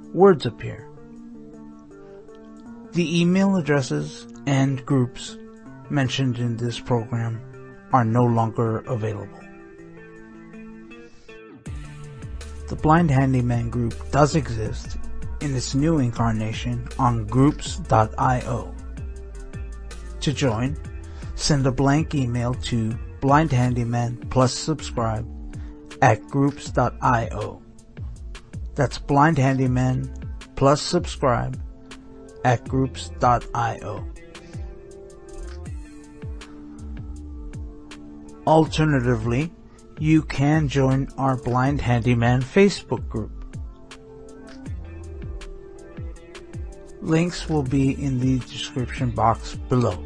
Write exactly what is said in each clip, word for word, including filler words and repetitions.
words appear. The email addresses and groups mentioned in this program are no longer available. The Blind Handyman group does exist in its new incarnation on groups dot io. To join, send a blank email to blindhandyman plus subscribe at groups dot io. That's blindhandyman plus subscribe at groups dot io. Alternatively, you can join our Blind Handyman Facebook group. Links will be in the description box below.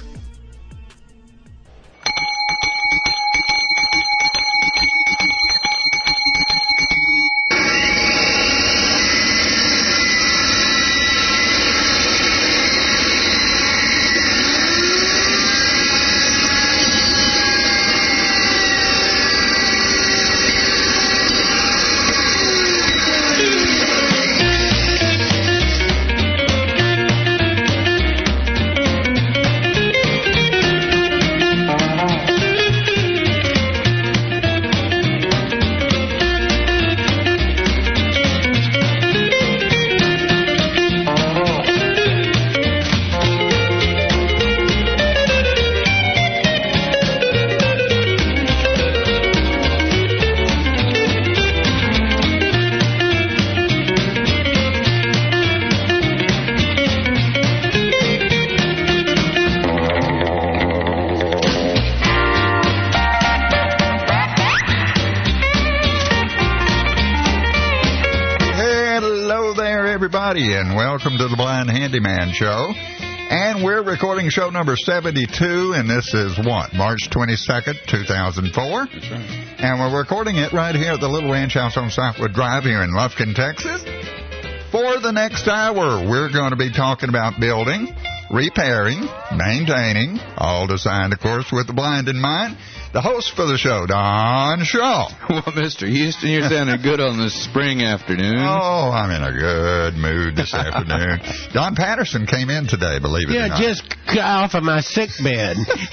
And welcome to the Blind Handyman Show. And we're recording show number seventy-two, and this is what, March twenty-second, two thousand four? That's right. And we're recording it right here at the Little Ranch House on Southwood Drive here in Lufkin, Texas. For the next hour, we're going to be talking about building, repairing, maintaining, all designed, of course, with the blind in mind. The host for the show, Don Shaw. Well, Mister Houston, you're sounding good on this spring afternoon. Oh, I'm in a good mood this afternoon. Don Patterson came in today, believe it yeah, or not. Yeah, just got off of my sick bed.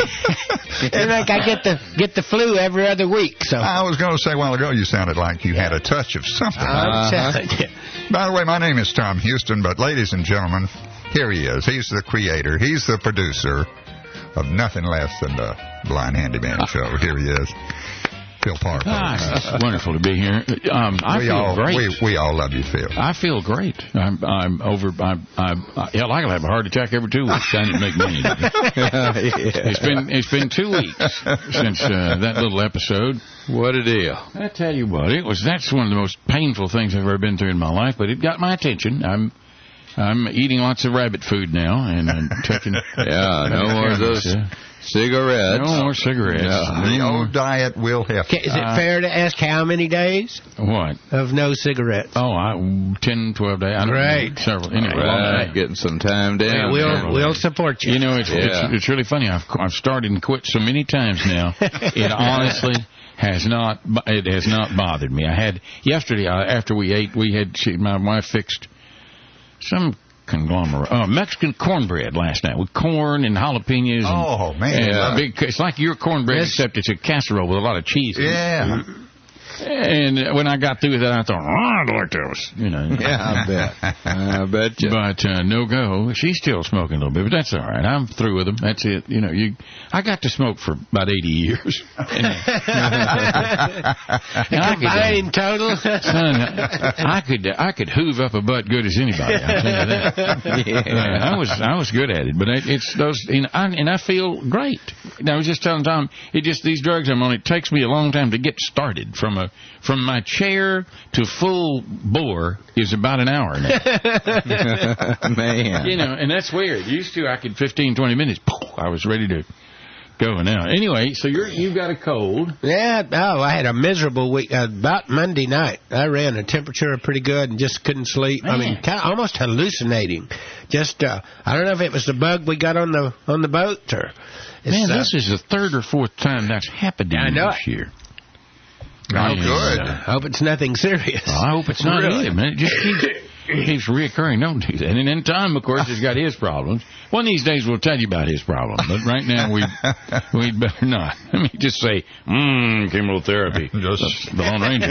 It's like I get the get the flu every other week. So I was going to say a while ago you sounded like you had a touch of something. I'm telling you. By the way, my name is Tom Houston, but ladies and gentlemen, here he is. He's the creator. He's the producer of nothing less than the Blind Handyman Show. Here he is, Phil Parker. Ah, it's wonderful to be here. Um, I we feel all, great. We, we all love you, Phil. I feel great. I'm, I'm over. I'm, I'm, I, hell, I can have a heart attack every two weeks trying to make money. yeah. It's been it's been two weeks since uh, that little episode. What a deal! I tell you what, it was. That's one of the most painful things I've ever been through in my life, but it got my attention. I'm. I'm eating lots of rabbit food now, and I'm taking. Yeah, no more of those uh, cigarettes. No more cigarettes. Yeah, the old diet will help. Is it Uh, fair to ask how many days What? of no cigarettes? Oh, I, ten, twelve days. I don't Right. know, several. Anyway, Right, getting some time down. We'll we'll support you. You know, it's, Yeah. it's it's really funny. I've I've started and quit so many times now. It honestly has not it has not bothered me. I had yesterday uh, after we ate, we had she, my wife fixed some conglomerate uh, Mexican cornbread last night with corn and jalapenos. And, Oh, man. and Yeah. a big, it's like your cornbread Yes. except it's a casserole with a lot of cheese. in it. Yeah. And when I got through with that, I thought, oh, I'd like those, you know. Yeah, I bet. I bet you. But uh, no go. She's still smoking a little bit, but that's all right. I'm through with them. That's it. You know, you. I got to smoke for about eighty years. And, and Combined total. son, I could I could hoove up a butt good as anybody. I'll tell you that. Yeah, I was I was good at it, but it, it's those, and I, and I feel great. And I was just telling Tom, it just these drugs I'm on. It takes me a long time to get started. From a from my chair to full bore is about an hour now. Man. You know, and that's weird. Used to I could fifteen, twenty minutes. I was ready to go now. Anyway, so you're you got a cold. Yeah, oh, I had a miserable week. Uh, about Monday night, I ran a temperature pretty good and just couldn't sleep. Man. I mean, kind of almost hallucinating. Just, uh, I don't know if it was the bug we got on the on the boat or. It's, Man, uh, this is the third or fourth time that's happened to I me know this it. year. Oh, And, good. uh, I hope it's nothing serious. I hope it's not Really? either, man. It just keeps, keeps reoccurring. Don't do that. And then Tom, of course, has got his problems. One of these days we'll tell you about his problem, but right now we we'd better not. Let me just say, mmm, chemotherapy. Just the Lone Ranger.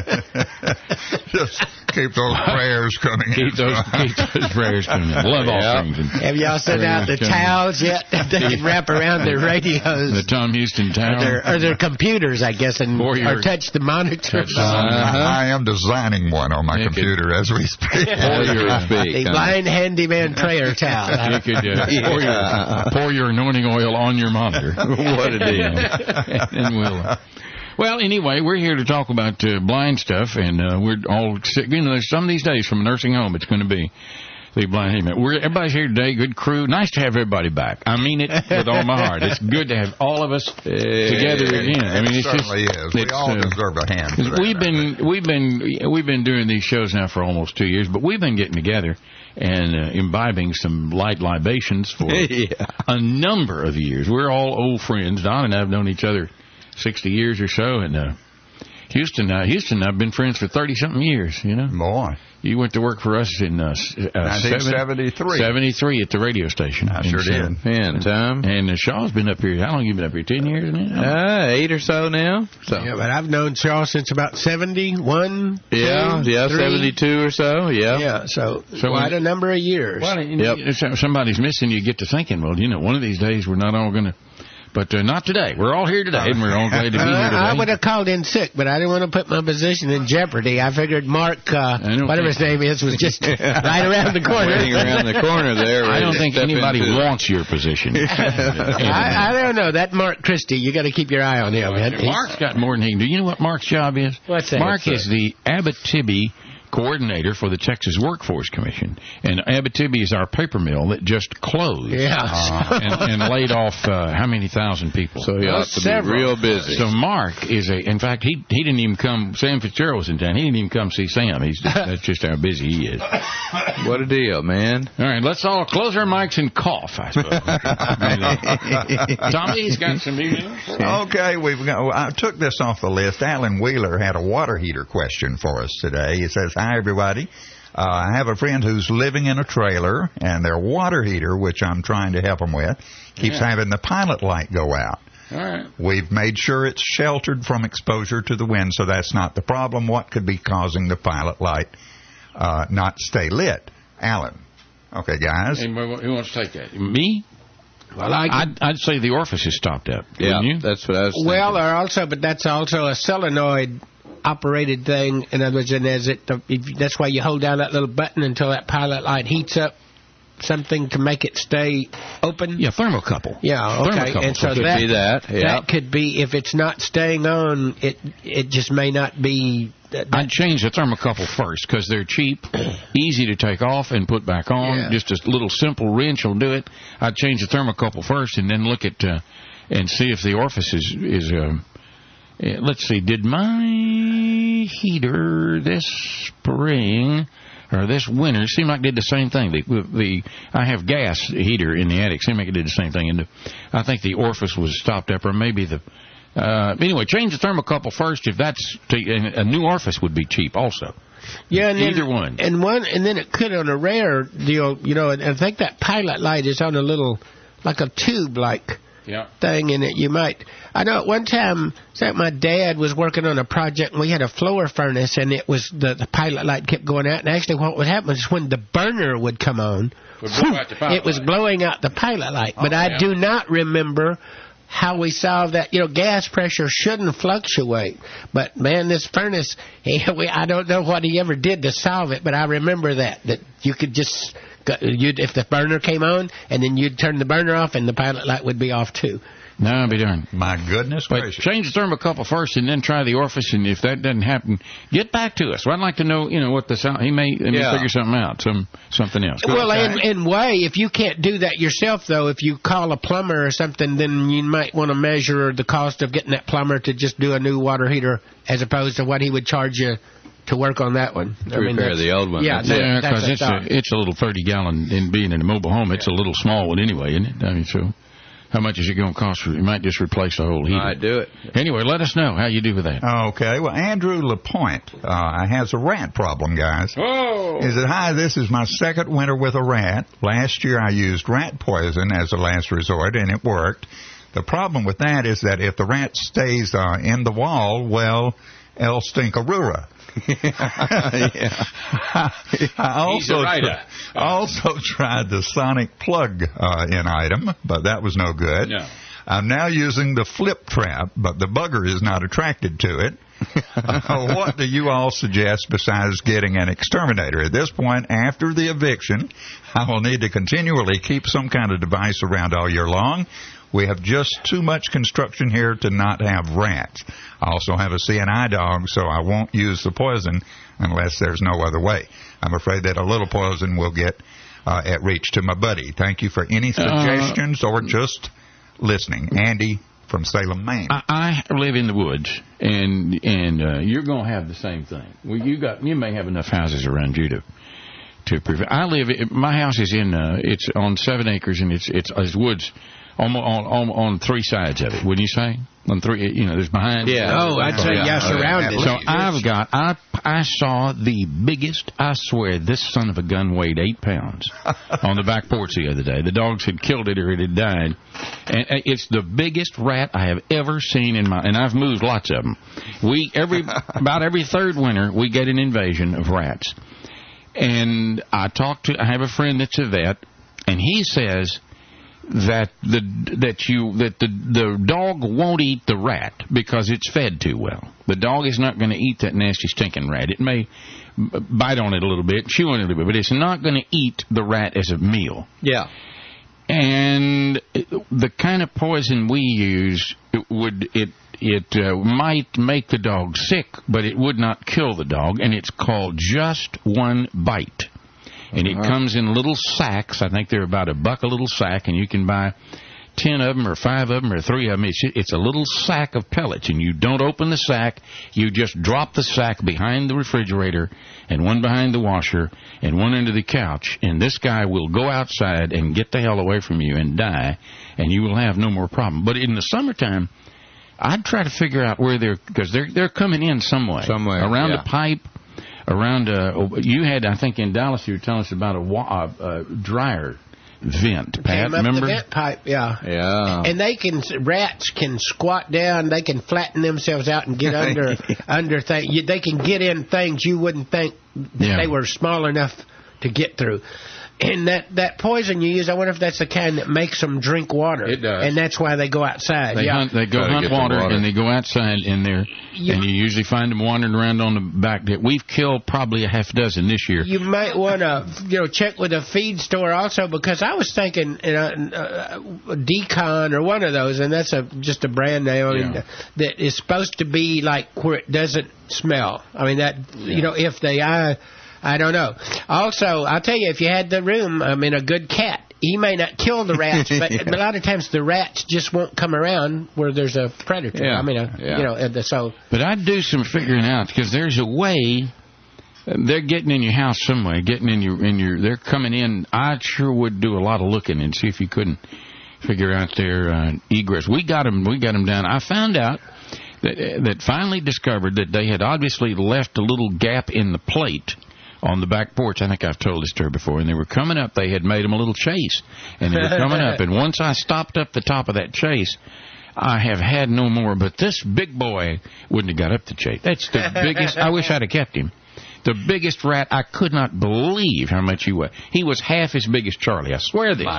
Just keep those prayers coming keep in. Those, keep those prayers coming in. Love offerings. And have y'all sent out the towels yet? They can wrap around their radios. The Tom Houston towel. Or their, or their computers, I guess, and or, or touch the monitor. Touch, uh, uh-huh. I am designing one on my Make computer it. as we speak. Or your the blind handyman prayer towel. You could uh, yeah. pour, your, pour your anointing oil on your monitor. What a deal. And we'll... Uh, Well, anyway, we're here to talk about uh, blind stuff, and uh, we're all sick. You know, there's some of these days from a nursing home it's going to be the blind handyman. We're everybody's here today. Good crew. Nice to have everybody back. I mean it with all my heart. It's good to have all of us uh, together again. I mean, it it's certainly just, is. We all uh, deserve a hand. For that, we've been we've been we've been doing these shows now for almost two years, but we've been getting together and uh, imbibing some light libations for yeah. a number of years. We're all old friends. Don and I have known each other sixty years or so, and uh, Houston, uh, Houston, I've been friends for thirty something years. You know, boy, you went to work for us in uh, nineteen seventy-three, seventy-three at the radio station. I sure so, did. Man, Tom. And uh, Shaw's been up here. How long have you been up here? Ten years now? Uh, eight or so now. So. Yeah, but I've known Shaw since about seventy-one. Yeah, two, yeah, three. seventy-two or so. Yeah, yeah. So, so quite a number of years. Well, yep. If somebody's missing, you get to thinking, well, you know, one of these days we're not all going to. But uh, not today. We're all here today, and we're all glad to be here today. Uh, I would have called in sick, but I didn't want to put my position in jeopardy. I figured Mark, uh, whatever his name is, was just right around the corner. Waiting around the corner there. I don't think anybody into. wants your position. I, I don't know. That Mark Christie, you got to keep your eye on him. Well, Mark's got more than he can do. You know what Mark's job is? What's that? Mark is the Abitibi coordinator for the Texas Workforce Commission, and Abitibi is our paper mill that just closed. Yeah, uh, and, and laid off uh, how many thousand people? So he ought to be real busy. So Mark is a. In fact, he he didn't even come. Sam Fitzgerald was in town. He didn't even come see Sam. He's just, that's just how busy he is. What a deal, man! All right, let's all close our mics and cough. I suppose. Tommy's got some emails. Okay, we've got. I took this off the list. Alan Wheeler had a water heater question for us today. He says, "Hi, everybody. Uh, I have a friend who's living in a trailer, and their water heater, which I'm trying to help them with, keeps yeah. having the pilot light go out. All right. We've made sure it's sheltered from exposure to the wind, so that's not the problem. What could be causing the pilot light uh, not stay lit?" Alan. Okay, guys. Anybody, who wants to take that? Me? Well, I I'd, I'd say the orifice is stopped up. Yeah, you? that's what I was thinking. Well, or also, but that's also a solenoid operated thing. In other words, and as it, if, that's why you hold down that little button until that pilot light heats up something to make it stay open. Yeah, thermocouple. Yeah, okay. Thermocouple. And so could that, be that. Yeah. That could be, if it's not staying on, it it just may not be. That, that I'd change the thermocouple first because they're cheap, easy to take off and put back on. Yeah. Just a little simple wrench will do it. I'd change the thermocouple first and then look at uh, and see if the orifice is is. Uh, let's see. Did my heater this spring or this winter seemed like it did the same thing? The, the I have gas heater in the attic. Seemed like it did the same thing. And the, I think the orifice was stopped up, or maybe the. Uh, anyway, change the thermocouple first. If that's to, a new orifice would be cheap also. Yeah, and either then, one. And one, and then it could on a rare deal, you know. And I think that pilot light is on a little, like a tube, like. Yeah. Thing in it. You might. I know at one time, so my dad was working on a project, and we had a floor furnace, and it was the, the pilot light kept going out. And actually, what would happen is when the burner would come on, would blow out the pilot it was light. blowing out the pilot light. But oh, I yeah. do not remember how we solved that. You know, gas pressure shouldn't fluctuate. But man, this furnace, he, we, I don't know what he ever did to solve it, but I remember that that you could just. You'd, if the burner came on, and then you'd turn the burner off, and the pilot light would be off too. No, I'll be darned. My goodness but gracious. Change the thermocouple first, and then try the orifice. And if that doesn't happen, get back to us. Well, I'd like to know, you know, what the sound. He may, he may yeah. figure something out, some something else. Go well, ahead. in, in way, if you can't do that yourself, though, if you call a plumber or something, then you might want to measure the cost of getting that plumber to just do a new water heater, as opposed to what he would charge you to work on that one. To I mean, repair the old one. Yeah, yeah, because yeah, it's a, it's a little thirty gallon. In being in a mobile home, it's a little small one anyway, isn't it? I mean, so how much is it going to cost? You might just replace the whole heater. All right, do it. Anyway, let us know how you do with that. Okay, well, Andrew LaPointe uh, has a rat problem, guys. Oh! He said, hi, this is my second winter with a rat. Last year I used rat poison as a last resort, and it worked. The problem with that is that if the rat stays uh, in the wall, well, El Stinkarura. yeah. I also, He's a writer. tr- also tried the sonic plug uh, in item, but that was no good. No. I'm now using the flip trap, but the bugger is not attracted to it. uh, what do you all suggest besides getting an exterminator? At this point, after the eviction, I will need to continually keep some kind of device around all year long. We have just too much construction here to not have rats. I also have a C N I dog, so I won't use the poison unless there's no other way. I'm afraid that a little poison will get uh, at reach to my buddy. Thank you for any suggestions uh, or just listening. Andy from Salem, Maine. I, I live in the woods, and and uh, you're going to have the same thing. Well, you got you may have enough houses around you to to prevent. I live. My house is in. Uh, it's on seven acres, and it's it's, it's woods. On, on, on, on three sides of it, wouldn't you say? On three, you know, there's behind. Yeah. Oh, I'd say yeah, yes, around it. So I've got, I, I saw the biggest, I swear, this son of a gun weighed eight pounds on the back porch the other day. The dogs had killed it or it had died. And it's the biggest rat I have ever seen in my, and I've moved lots of them. We, every, about every third winter, we get an invasion of rats. And I talked to, I have a friend that's a vet, and he says, that the that you that the the dog won't eat the rat because it's fed too well. The dog is not going to eat that nasty stinking rat. It may bite on it a little bit, chew on it a little bit, but it's not going to eat the rat as a meal. Yeah. And the kind of poison we use, it would it it uh, might make the dog sick, but it would not kill the dog. And it's called Just One Bite. And it comes in little sacks. I think they're about a buck a little sack, and you can buy ten of them or five of them or three of them. It's, it's a little sack of pellets, and you don't open the sack. You just drop the sack behind the refrigerator and one behind the washer and one under the couch, and this guy will go outside and get the hell away from you and die, and you will have no more problem. But in the summertime, I'd try to figure out where they're, because they're, they're coming in some way. Somewhere. Around yeah. a pipe. Around, uh, you had, I think, in Dallas, you were telling us about a wa- uh, dryer vent, Pat, Came up remember? the vent pipe, yeah. Yeah. And they can, rats can squat down, they can flatten themselves out and get under, under things. They can get in things you wouldn't think Yeah. they were small enough to get through. And that, that poison you use, I wonder if that's the kind that makes them drink water. It does. And that's why they go outside. They yeah. hunt, they go Gotta hunt get the water, water. and they go outside in there, You- and you usually find them wandering around on the back. We've killed probably a half dozen this year. You might want to, you know, check with a feed store also, because I was thinking, you know, uh, Decon or one of those, and that's a just a brand name Yeah. that is supposed to be like where it doesn't smell. I mean that, Yeah. you know, if they, I, I don't know. Also, I'll tell you, if you had the room, I mean, a good cat, he may not kill the rats, but Yeah. a lot of times the rats just won't come around where there's a predator. Yeah. I mean, a, Yeah. you know, and the, so. But I'd do some figuring out, because there's a way. They're getting in your house some way, getting in your in your. They're coming in. I sure would do a lot of looking and see if you couldn't figure out their uh, egress. We got them. We got them down. I found out that that finally discovered that they had obviously left a little gap in the plate on the back porch. I think I've told this story before. And they were coming up. They had made them a little chase, and they were coming up. And once I stopped up the top of that chase, I have had no more. But this big boy wouldn't have got up the chase. That's the biggest. I wish I'd have kept him. The biggest rat. I could not believe how much he was. He was half as big as Charlie. I swear this.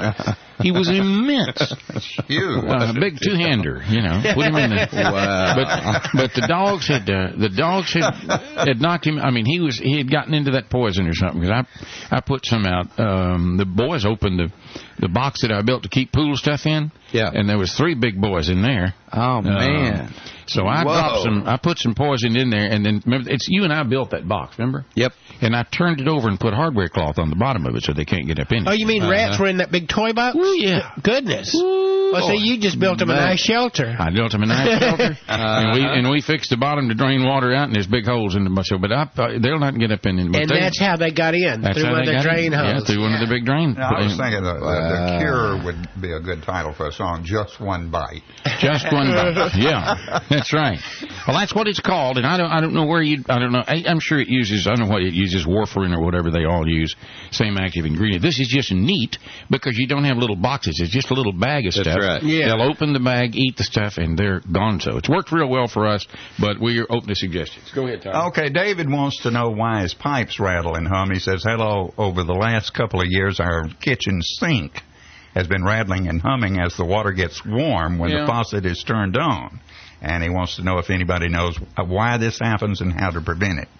He was immense. Huge. Uh, a big two-hander, you know. Put him in the, Wow. But but the dogs had uh, the dogs had had knocked him. I mean, he was he had gotten into that poison or something. Because I I put some out. Um, the boys opened the the box that I built to keep pool stuff in. Yeah. And there was three big boys in there. Oh, man. Uh, so I Whoa. dropped some. I put some poison in there, and then remember, it's you and I built that box. Remember? Yep. And I turned it over and put hardware cloth on the bottom of it so they can't get up in it. Oh, you mean Uh-huh. rats were in that big toy box? Well, yeah. Goodness. Ooh, Well, see, you just built them a nice shelter. I built them a nice shelter, and we and we fixed the bottom to drain water out, and there's big holes in the so. But I, they'll not get up in it. But and they, that's how they got in that's through how one of they the got drain in. holes. Yeah, through one of the big drain. Now, I was thinking the, the, the Cure would be a good title for a song. Just One Bite. Just One Bite. Yeah, that's right. Well, that's what it's called, and I don't I don't know where you I don't know. I, I'm sure it uses I don't know what it uses warfarin or whatever they all use. Same active ingredient. This is just neat because you don't have little boxes. It's just a little bag of That's stuff. right. Yeah. They'll open the bag, eat the stuff, and they're gone. So it's worked real well for us, but we are open to suggestions. Go ahead, Tom. Okay, David wants to know why his pipes rattle and hum. He says, hello, over the last couple of years, our kitchen sink has been rattling and humming as the water gets warm when Yeah. the faucet is turned on. And he wants to know if anybody knows why this happens and how to prevent it.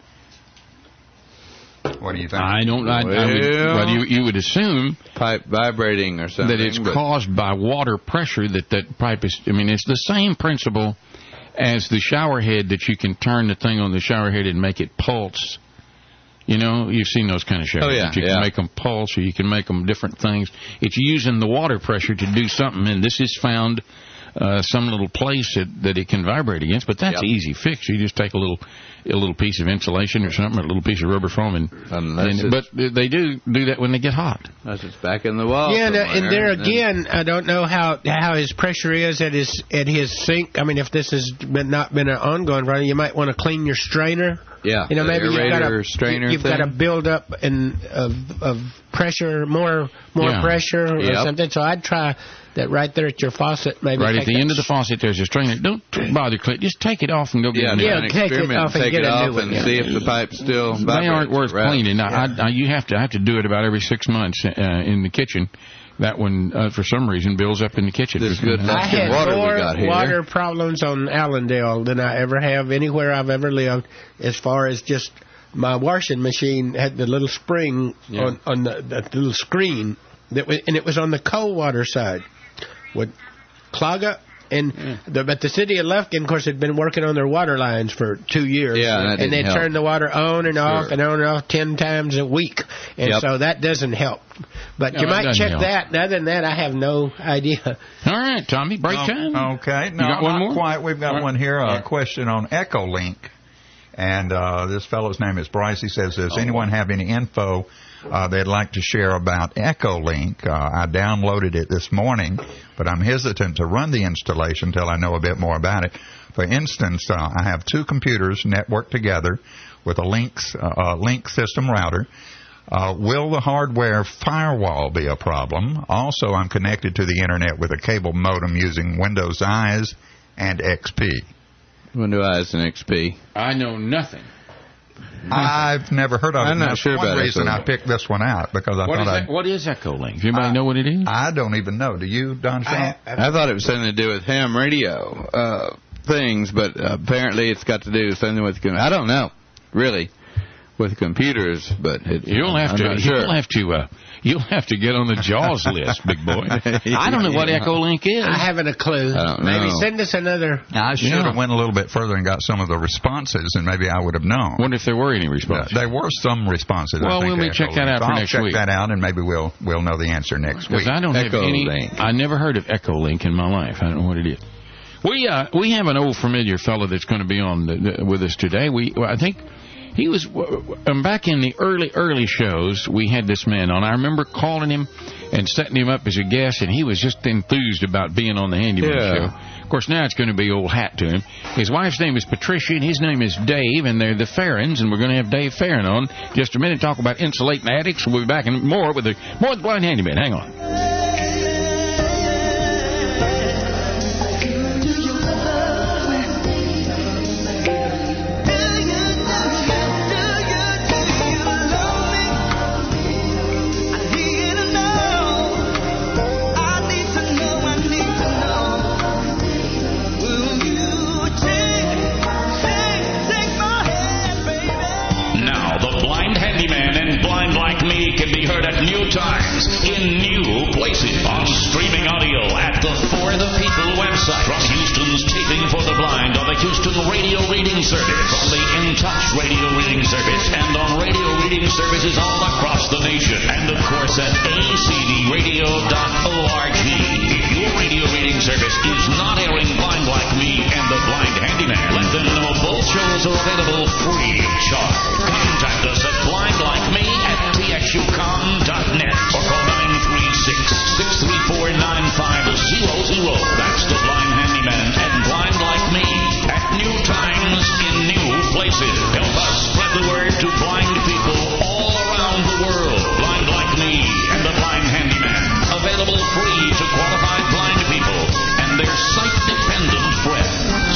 What do you think? I don't. I, I would, Well- well, you you would assume Pipe vibrating or something. that it's but- caused by water pressure that that pipe is. I mean, it's the same principle as the shower head that you can turn the thing on the shower head and make it pulse. You know, you've seen those kind of showers. Oh, yeah, You can yeah. make them pulse, or you can make them different things. It's using the water pressure to do something, and this is found uh, some little place that, that it can vibrate against. But that's Yep. an easy fix. You just take a little a little piece of insulation or something, or a little piece of rubber foam, and, Unless and it's- but they do do that when they get hot. Unless it's back in the wall. Yeah, and, uh, somewhere, and there then- again, I don't know how how his pressure is at his at his sink. I mean, if this has been not been an ongoing run, you might want to clean your strainer. Yeah, You know, the maybe you've got aerator a strainer you've got a thing. build up in of of pressure, more more Yeah. pressure or Yep. something. So I'd try that right there at your faucet. Maybe Right take at the that end of the faucet, there's a strainer. Don't bother, Clint. Just take it off and go get Yeah, a new do Yeah, one. an take it experiment, off and take get it a new off one, and yeah. see if the pipe still They vibrates. aren't worth Right. cleaning. Now, I, I, you have to I have to do it about every six months uh, in the kitchen. That one, uh, for some reason, builds up in the kitchen. This good I That's good had water we more got here. water problems on Allendale than I ever have anywhere I've ever lived. As far as just my washing machine had the little spring Yeah. on on the, that little screen that was, and it was on the cold water side, would clog up. And the, but the city of Lufkin, of course, had been working on their water lines for two years. Yeah, and that and they didn't help. turned the water on and off Sure. and on and off ten times a week, and Yep. so that doesn't help. But No, you that might doesn't check help. that. Other than that, I have no idea. All right, Tommy, break time. Oh, okay. No, got one not more? quite. We've got All right. one here. A All right. question on Echolink. And uh, this fellow's name is Bryce. He says, does anyone have any info uh, they'd like to share about Echolink? Uh, I downloaded it this morning, but I'm hesitant to run the installation until I know a bit more about it. For instance, uh, I have two computers networked together with a Lynx, uh, uh, Link system router. Uh, will the hardware firewall be a problem? Also, I'm connected to the Internet with a cable modem using Windows Eyes and X P. Windows Eyes and X P. I know nothing. I've never heard of it. I'm not That's sure one about reason Echolink. I picked this one out because I What thought is, I, that, what is Echolink? Does anybody I- know what it is? I don't even know. Do you, Don Shaw? I thought it was something to do with ham radio uh, things, but uh, apparently it's got to do with something with. I don't know, really, with computers. But it, You'll have I'm to. not sure. You'll have to. Uh, you'll have to get on the Jaws list, big boy. I don't know what Yeah. Echolink is. I haven't a clue. I don't Maybe know. send us another. I should Yeah. have went a little bit further and got some of the responses, and maybe I would have known. Wonder if there were any Uh, responses. there were some responses. I Well, think, we'll to check that Echolink. out for I'll next check week. that out, and maybe we'll we'll know the answer next week. Because I don't have any. Echolink. I never heard of Echolink in my life. I don't know what it is. We uh, we have an old familiar fellow that's going to be on the, the, with us today. We well, I think he was um, back in the early early shows. We had this man on. I remember calling him and setting him up as a guest, and he was just enthused about being on the Handyman Yeah. show. Of course, now it's going to be old hat to him. His wife's name is Patricia, and his name is Dave, and they're the Farrens, and we're going to have Dave Farren on just a minute. Talk about insulating attics. We'll be back in more with the more of the Blind Handyman. Hang on. Now, the Blind Handyman and Blind Like Me can be heard at New new times, in new places. On streaming audio at the For the People website. From Houston's Taping for the Blind on the Houston Radio Reading Service. From the In Touch Radio Reading Service. And on radio reading services all across the nation. And of course at a c d radio dot org. If your radio reading service is not airing Blind Like Me and the Blind Handyman, let them know both shows are available free of charge. Contact us at blind like me at t x u com dot net or call nine three six, six three four, nine five zero zero. That's the Blind Handyman and Blind Like Me at new times in new places. Help us spread the word to blind people all around the world. Blind Like Me and the Blind Handyman. Available free to qualified blind people and their sight-dependent friends.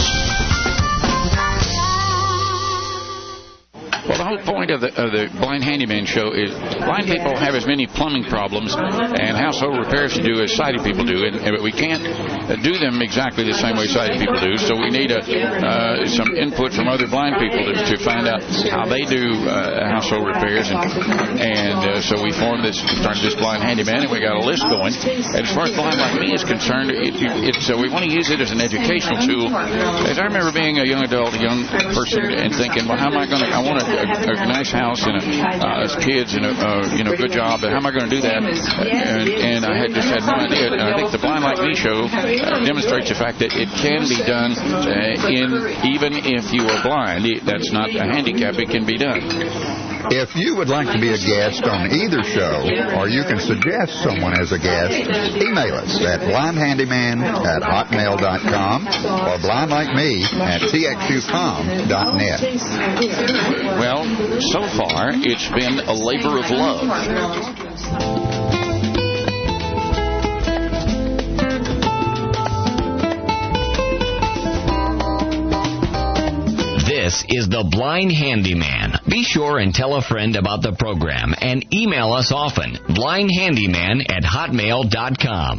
Well, the whole point of the, of the Blind Handyman show is blind people have as many plumbing problems and household repairs to do as sighted people do, and, and we can't uh, do them exactly the same way sighted people do, so we need a, uh, some input from other blind people to, to find out how they do uh, household repairs, and, and uh, so we formed this, started this Blind Handyman, and we got a list going. And as far as Blind Like Me is concerned, it, it's uh, we want to use it as an educational tool. As I remember being a young adult, a young person, and thinking, well, how am I going to, I want to A, a nice house and a, uh, as kids and a uh, you know good job. But how am I going to do that? And, and I had just had no idea. And I think the Blind Like Me show uh, demonstrates the fact that it can be done uh, in even if you are blind. That's not a handicap. It can be done. If you would like to be a guest on either show, or you can suggest someone as a guest, email us at blindhandyman at hotmail dot com or blindlikeme at t x u com dot net. Well, so far, it's been a labor of love. This is the Blind Handyman. Be sure and tell a friend about the program and email us often. blindhandyman at hotmail dot com.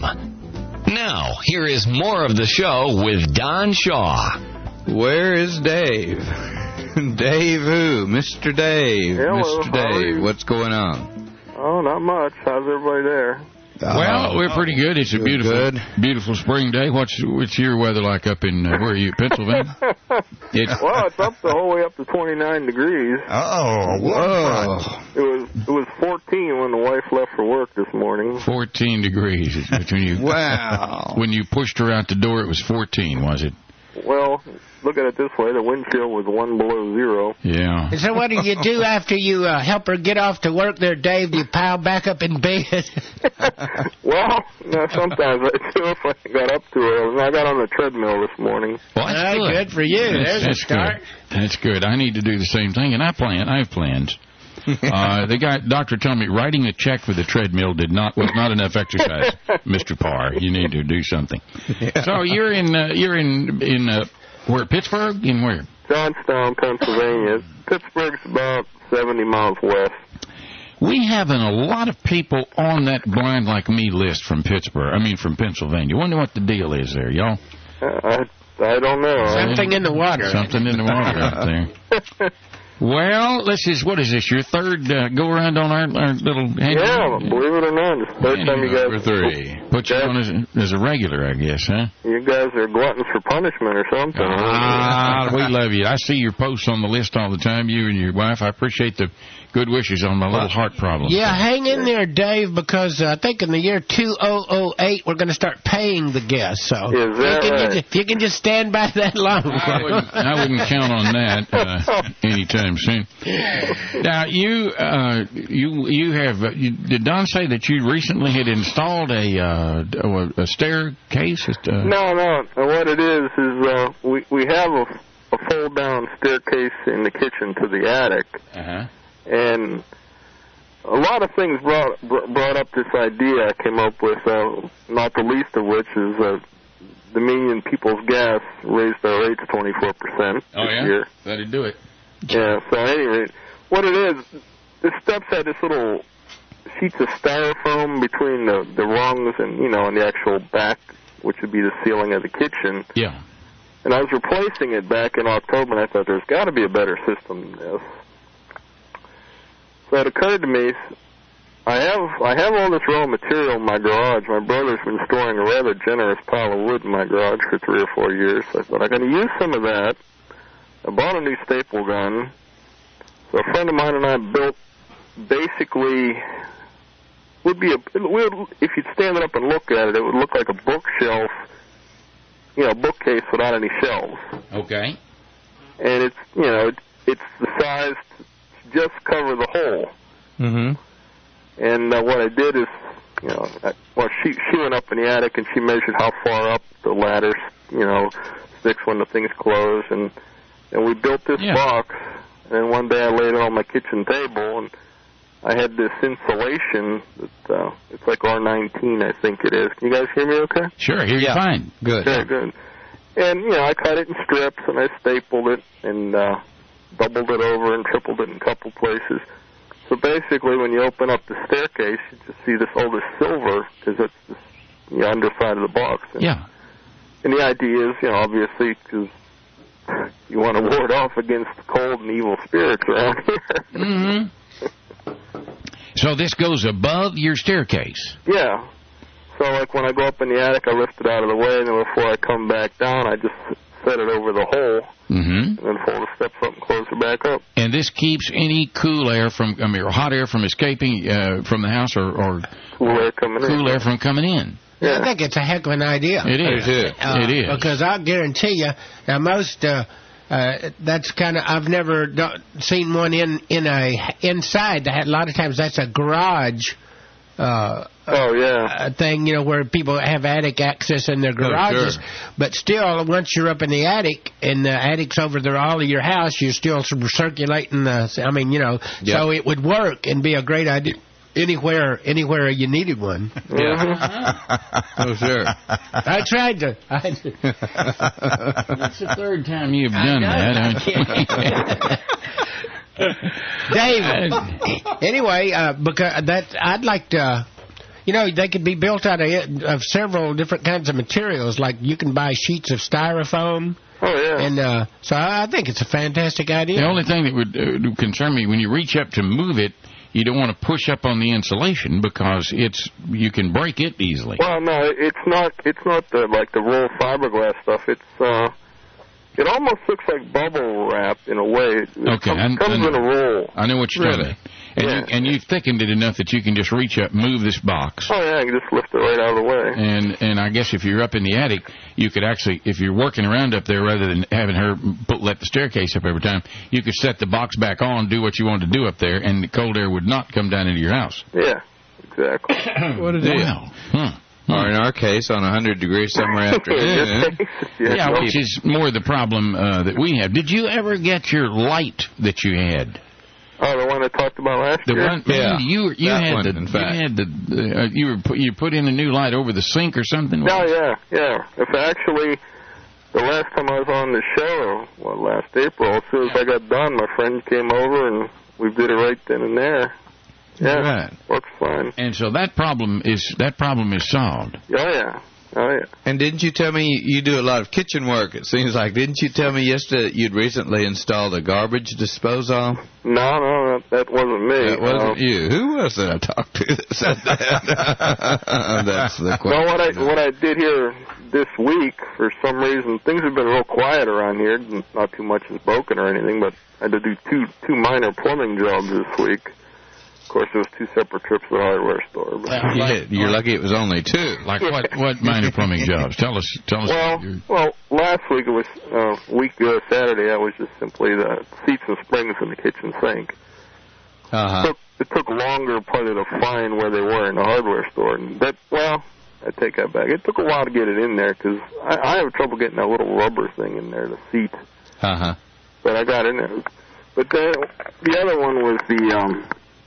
Now, here is more of the show with Don Shaw. Where is Dave? Dave who? Mister Dave. Hello, Mister how are Dave, you? what's going on? Oh, not much. How's everybody there? Well, we're pretty good. It's a beautiful, good. beautiful spring day. What's what's your weather like up in uh, where are you, Pennsylvania? It's, Well, it's up the whole way up to twenty-nine degrees. Oh, whoa. It was it was fourteen when the wife left for work this morning. fourteen degrees. When you, Wow. when you pushed her out the door, it was fourteen, was it? Well, look at it this way: the wind chill was one below zero. Yeah. And so what do you do after you uh, help her get off to work there, Dave? Do you pile back up in bed? Well, no, sometimes I do if I got up too early. I got on the treadmill this morning. Well, that's Ah, good. good for you. That's, There's a that's start. good. That's good. I need to do the same thing, and I plan. I have plans. uh, the guy, doctor, told me writing a check for the treadmill did not was not enough exercise, Mister Parr. You need to do something. Yeah. So you're in uh, you're in in uh, where Pittsburgh? In where? Johnstown, Pennsylvania. Pittsburgh's about seventy miles west. We have a lot of people on that Blind Like Me list from Pittsburgh. I mean, from Pennsylvania. Wonder what the deal is there, y'all. Uh, I I don't know. Something in the water. Something in the water out there. Well, this is, what is this, your third uh, go-around on our, our little... Yeah, believe it or not, it's the third time you guys... Number three. Put you on as, as a regular, I guess, huh? You guys are gluttons for punishment or something. Ah, we love you. I see your posts on the list all the time, you and your wife. I appreciate the good wishes on my little heart problem. Yeah, hang in there, Dave, because uh, I think in the year two thousand eight we're going to start paying the guests. So Is that if, you can, right? if you can just stand by that long. I wouldn't, I wouldn't count on that uh, anytime soon. Now, you, uh, you, you have. Uh, you, did Don say that you recently had installed a uh, a, a staircase? Uh, No, no. What it is is uh, we we have a, a fold down staircase in the kitchen to the attic, uh-huh. and a lot of things brought brought up this idea I came up with. Uh, not the least of which is uh, Dominion People's Gas raised their rates twenty-four percent oh, this yeah? year. That'd do it. Yeah. So at any rate, what it is, the steps had this little sheets of styrofoam between the the rungs and you know and the actual back, which would be the ceiling of the kitchen. Yeah. And I was replacing it back in October, and I thought there's got to be a better system than this. So it occurred to me, I have I have all this raw material in my garage. My brother's been storing a rather generous pile of wood in my garage for three or four years. So I thought I'm going to use some of that. I bought a new staple gun. So a friend of mine and I built basically would be a it would, if you'd stand it up and look at it, it would look like a bookshelf, you know, bookcase without any shelves. Okay. And it's you know it, it's the size to just cover the hole. Mm-hmm. And uh, what I did is, you know, I, well, she she went up in the attic and she measured how far up the ladder, you know, sticks when the thing's closed, and and we built this Yeah. box. And one day I laid it on my kitchen table, and I had this insulation that uh, it's like R nineteen, I think it is. Can you guys hear me? Okay. Sure. Hear you Yeah. fine. Good. Very good. And you know, I cut it in strips and I stapled it and uh, doubled it over and tripled it in a couple places. So basically, when you open up the staircase, you just see this all this silver because it's this, the underside of the box. And, Yeah. and the idea is, you know, obviously, because you want to ward off against cold and evil spirits around here. Mm-hmm. So this goes above your staircase. Yeah. So, like, when I go up in the attic, I lift it out of the way, and then before I come back down, I just set it over the hole, Mm-hmm. and then fold the steps up and close it back up. And this keeps any cool air from, I mean, or hot air from escaping uh, from the house, or, or Cool air coming in. cool air from coming in. Yeah. I think it's a heck of an idea. It is. It Uh, It is. Because I'll guarantee you, now most, uh, uh, that's kind of, I've never do, seen one in, in a, inside. That, a lot of times that's a garage uh, Oh, yeah. uh, thing, you know, where people have attic access in their garages. sure. But still, once you're up in the attic, and the attic's over there all of your house, you're still circulating the, I mean, you know, Yep. so it would work and be a great idea anywhere, anywhere you needed one. Yeah. Oh, sure. I tried to. I, That's the third time you've done that. David. Anyway, uh, because that I'd like to, you know, they could be built out of, of several different kinds of materials. Like you can buy sheets of styrofoam, Oh, yeah. and uh, so I think it's a fantastic idea. The only thing that would uh, concern me when you reach up to move it, you don't want to push up on the insulation because it's you can break it easily. Well, no, it's not. It's not the like the roll fiberglass stuff. It's uh, it almost looks like bubble wrap in a way. It Okay, comes, I- comes I- in a roll. I know what you're talking Really? about. And, Yeah. you, and you've thickened it enough that you can just reach up, move this box. Oh yeah, you just lift it right out of the way. And and I guess if you're up in the attic, you could actually, if you're working around up there, rather than having her put, let the staircase up every time, you could set the box back on, do what you want to do up there, and the cold air would not come down into your house. Yeah, exactly. What a deal. Wow. Huh. Or in our case, on one hundred degrees somewhere afternoon. yeah, Yeah, no, which is more the problem uh, that we have. Did you ever get your light that you had? Oh, the one I talked about last The year. one, Yeah, you you that had one, the in you fact. had the uh, you were put, you put in a new light over the sink or something. Oh yeah, yeah. If actually, the last time I was on the show, well, last April, as soon as I got done, my friend came over and we did it right then and there. Yeah, Right. works fine. And so that problem is that problem is solved. Oh yeah, oh yeah. And didn't you tell me you do a lot of kitchen work, it seems like. Didn't you tell me yesterday that you'd recently installed a garbage disposal? No, no, that, that wasn't me. That wasn't Um, you. Who was it I talked to that said that? That's the question. No, what I what I did here this week, for some reason, things have been real quiet around here. Not too much is broken or anything, but I had to do two two minor plumbing jobs this week. Of course, it was two separate trips to the hardware store. But, Yeah, you're lucky it was only two. Like what what minor plumbing jobs? Tell us tell us. well, your, well, last week it was uh, week ago Saturday. I was just simply the seats and springs in the kitchen sink. Uh-huh. It took, it took longer probably to find where they were in the hardware store. And that, well, I take that back. It took a while to get it in there because I, I have trouble getting that little rubber thing in there, the seat. Uh-huh. But I got in there. But the the other one was the um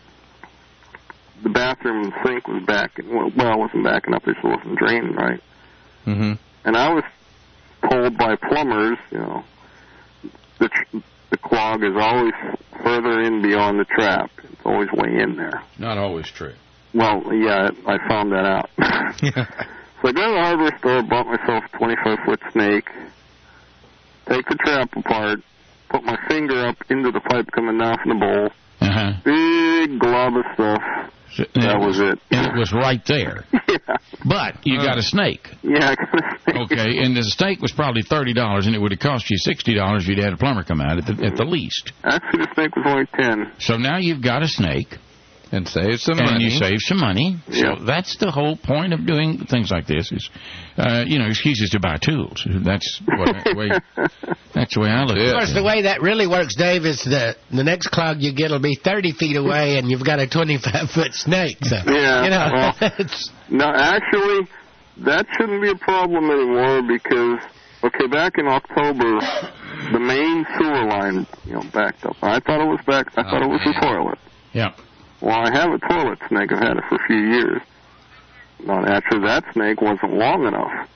the bathroom sink was back. Well, well, it wasn't backing up. It wasn't draining right. Mm-hmm. And I was told by plumbers, you know, the tr- the clog is always further in beyond the trap. It's always way in there. not always true. Well, yeah, I found that out. So I go to the hardware store, bought myself a twenty-five foot snake, take the trap apart, put my finger up into the pipe coming down from the bowl, Uh huh. big glob of stuff, That was it. And it was right there. Yeah. But you got a snake. Yeah, I got a snake. Okay, and the snake was probably thirty dollars, and it would have cost you sixty dollars if you'd had a plumber come out at the, at the least. Actually, the snake was only ten. So now you've got a snake. And save some and money. you save some money. Yeah. So that's the whole point of doing things like this is, uh, you know, excuses to buy tools. That's what, the way, that's the way I look at it. Of course, the way that really works, Dave, is the the next clog you get will be thirty feet away, and you've got a twenty-five foot snake. So, Yeah, you know, well, it's, no, actually, that shouldn't be a problem anymore because, okay, back in October, the main sewer line, you know, backed up. I thought it was back. I thought Oh, it was man. the toilet. Yeah. Well, I have a toilet snake. I've had it for a few years. No, actually, that snake wasn't long enough.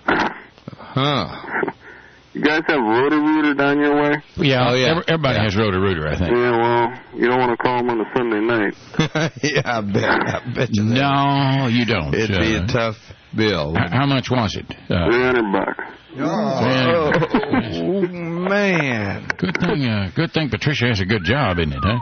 Huh. You guys have Roto-Rooter down your way? Yeah, Oh, yeah. every- everybody Yeah. has Roto-Rooter, I think. Yeah, well, you don't want to call them on a Sunday night. Yeah, I bet. I bet you that. No, you don't. It'd be Uh, a tough bill. h- How much was it? Uh, three hundred bucks. Oh, man. good thing. Uh, good thing Patricia has a good job, isn't it? Huh?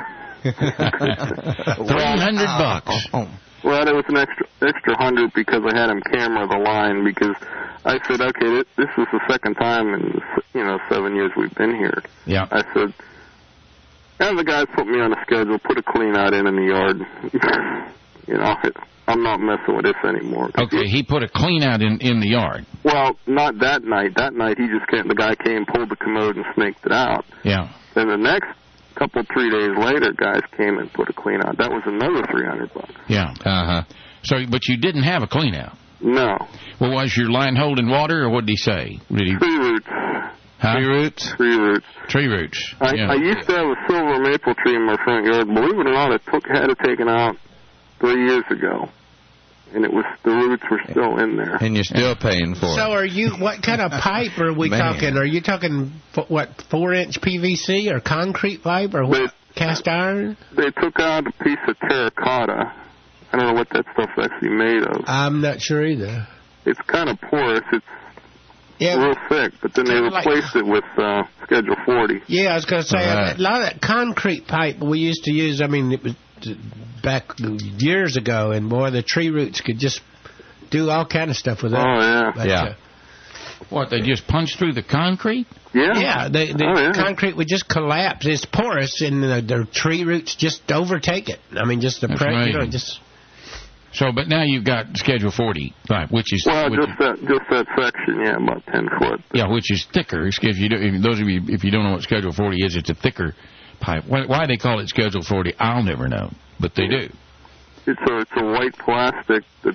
Yeah. Three hundred bucks. Well, it was an extra extra hundred because I had him camera the line because I said, okay, this, this is the second time in you know seven years we've been here. Yeah. I said, and the guys put me on a schedule, put a clean out in in the yard. you know, I'm not messing with this anymore. Okay, he put a clean out in in the yard. Well, not that night. That night he just came. The guy came, pulled the commode, and snaked it out. Yeah. Then the next couple, three days later, guys came and put a clean out. That was another three hundred bucks. Yeah. Uh huh. So, but you didn't have a clean out. No. Well, was your line holding water, or what did he say? Did he? Tree roots. Huh? Tree roots? Tree roots. Tree roots. I, yeah. I used to have a silver maple tree in my front yard. Believe it or not, I took had it taken out three years ago, and it was the roots were still in there. And you're still paying for so it. are you? What kind of pipe are we Man. talking? Are you talking f- what four inch P V C or concrete pipe or what? Cast iron? They took out a piece of terracotta. I don't know what that stuff's actually made of. I'm not sure either. It's kind of porous. It's Yeah. real thick, but then they Kinda like- replaced it with uh, Schedule forty. Yeah, I was going to say Right. a lot of that concrete pipe we used to use. I mean, it was uh, back years ago, and boy, the tree roots could just do all kind of stuff with that. Oh, yeah. But, Yeah. uh, What? They just punched through the concrete? Yeah. yeah, the, the Oh, yeah. concrete would just collapse. It's porous, and the, the tree roots just overtake it. I mean, just the That's pre- you know, amazing. just So, but now you've got Schedule forty pipe, which is Well, which, just that, just that section, yeah, about ten foot. yeah, which is thicker. If you do, if those of you if you don't know what Schedule forty is, it's a thicker pipe. Why, why they call it Schedule forty, I'll never know, but they do. It's a it's a white plastic that's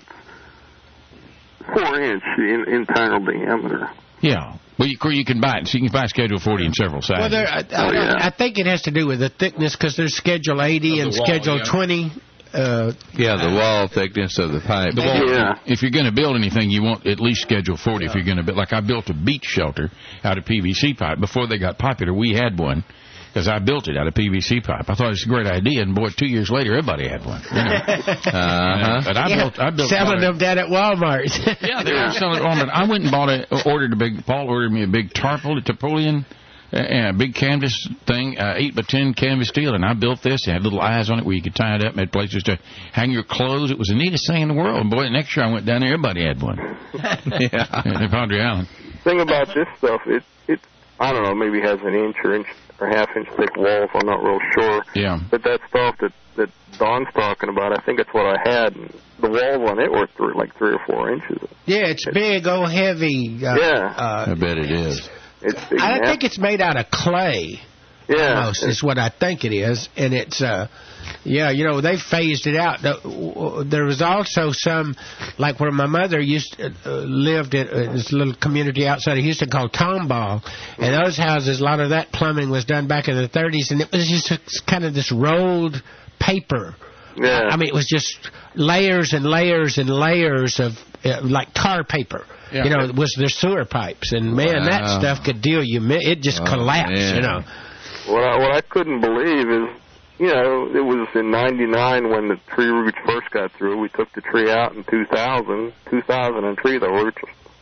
four inch in internal diameter. Yeah, well, you, you can buy it. So you can buy Schedule forty in several sizes. well, there, I, I, Oh, yeah. I think it has to do with the thickness because there's Schedule eighty Of and the wall, Schedule yeah. twenty. Uh, Yeah, the wall thickness of the pipe. The wall, Yeah. If you're going to build anything, you want at least Schedule forty. If you're going to build, like I built a beach shelter out of P V C pipe before they got popular. We had one because I built it out of P V C pipe. I thought it was a great idea, and boy, two years later, everybody had one. You know? Uh-huh. But I yeah, built, I built selling bought a- them down at Walmart. Yeah, they were selling it on. But I went and bought a, ordered a big. Paul ordered me a big tarpaulin, tarpaulin, uh, and a big canvas thing, uh, eight by ten canvas steel, and I built this. It had little eyes on it where you could tie it up, and had places to hang your clothes. It was the neatest thing in the world. And boy, next year I went down there, everybody had one. Yeah. In Padre Island. Thing about this stuff, it it I don't know, maybe has an inch or inch or half inch thick walls. I'm not real sure. Yeah. But that stuff that that Don's talking about, I think it's what I had. And the walls on it were th- like three or four inches. Yeah, it's big, oh heavy. Uh, Yeah. Uh, I bet it is. It's big I and think it's made out of clay. yeah. Almost is what I think it is, and it's uh, yeah, you know they phased it out. The- There was also some, like where my mother used to, uh, lived in uh, this little community outside of Houston called Tomball, and those houses, a lot of that plumbing was done back in the thirties, and it was just a, kind of this rolled paper. Yeah. I mean, it was just layers and layers and layers of uh, like tar paper. Yeah. You know, it was their sewer pipes, and man, that Wow. stuff could deal you. mi- It just Oh, collapsed. man. You know. What I, what I couldn't believe is, you know, it was in ninety-nine when the tree roots first got through. We took the tree out in two thousand. two thousand three, the roots.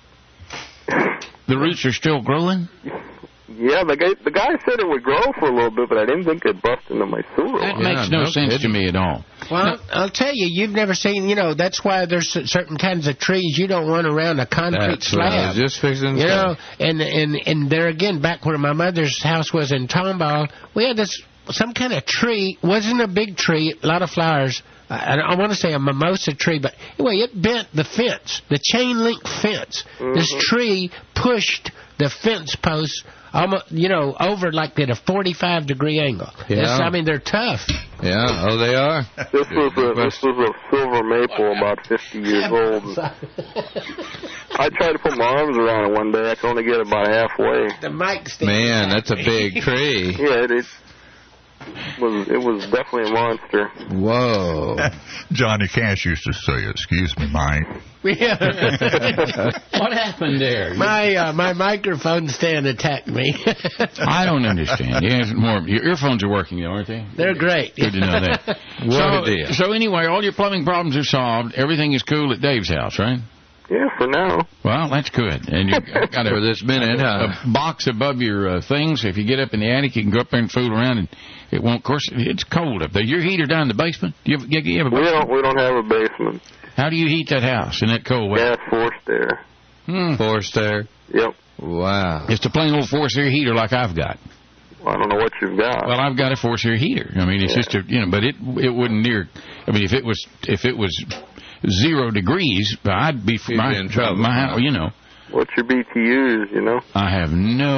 The roots are still growing? Yeah, the guy, the guy said it would grow for a little bit, but I didn't think it'd bust into my sewer That line. makes Yeah, no, no sense to kidding. me at all. Well, I'll tell you, you've never seen, you know, that's why there's certain kinds of trees you don't want around a concrete That's what I slab. was just fixing to You say. know, and, and, and there again, back where my mother's house was in Tomball, we had this, some kind of tree, wasn't a big tree, a lot of flowers. I, I want to say a mimosa tree, but anyway, it bent the fence, the chain link fence. Mm-hmm. This tree pushed the fence posts, almost, you know, over like at a forty-five degree angle. Yeah. It's- I mean, they're tough. Yeah, oh, they are. This was a this was a silver maple about fifty years old. And I tried to put my arms around it one day. I could only get about halfway. The mic stand. Man, that's a big tree. Yeah, it, it was it was definitely a monster. Whoa. Johnny Cash used to say, "Excuse me, Mike." Yeah. What happened there? my uh, my microphone stand attacked me. I don't understand. Yeah, more, your earphones are working, though, aren't they? They're great. Good to know that. What so, a deal. So anyway, all your plumbing problems are solved. Everything is cool at Dave's house, right? Yeah, for now. Well, that's good. And you got For a, this minute, huh? a box above your uh, things. If you get up in the attic, you can go up there and fool around, and it won't. Of course, it's cold up there. Your heater down in the basement? Do you have, you have a We basement? don't we don't have a basement. How do you heat that house in that cold weather? Gas forced air. Hmm. Forced air. Yep. Wow. It's a plain old forced air heater like I've got. I don't know what you've got. Well, I've got a forced air heater. I mean, it's Yeah. just a, you know, but it it wouldn't near. I mean, if it was if it was zero degrees, I'd be You'd my be in trouble. my house. You know, What's your B T Us? You know. I have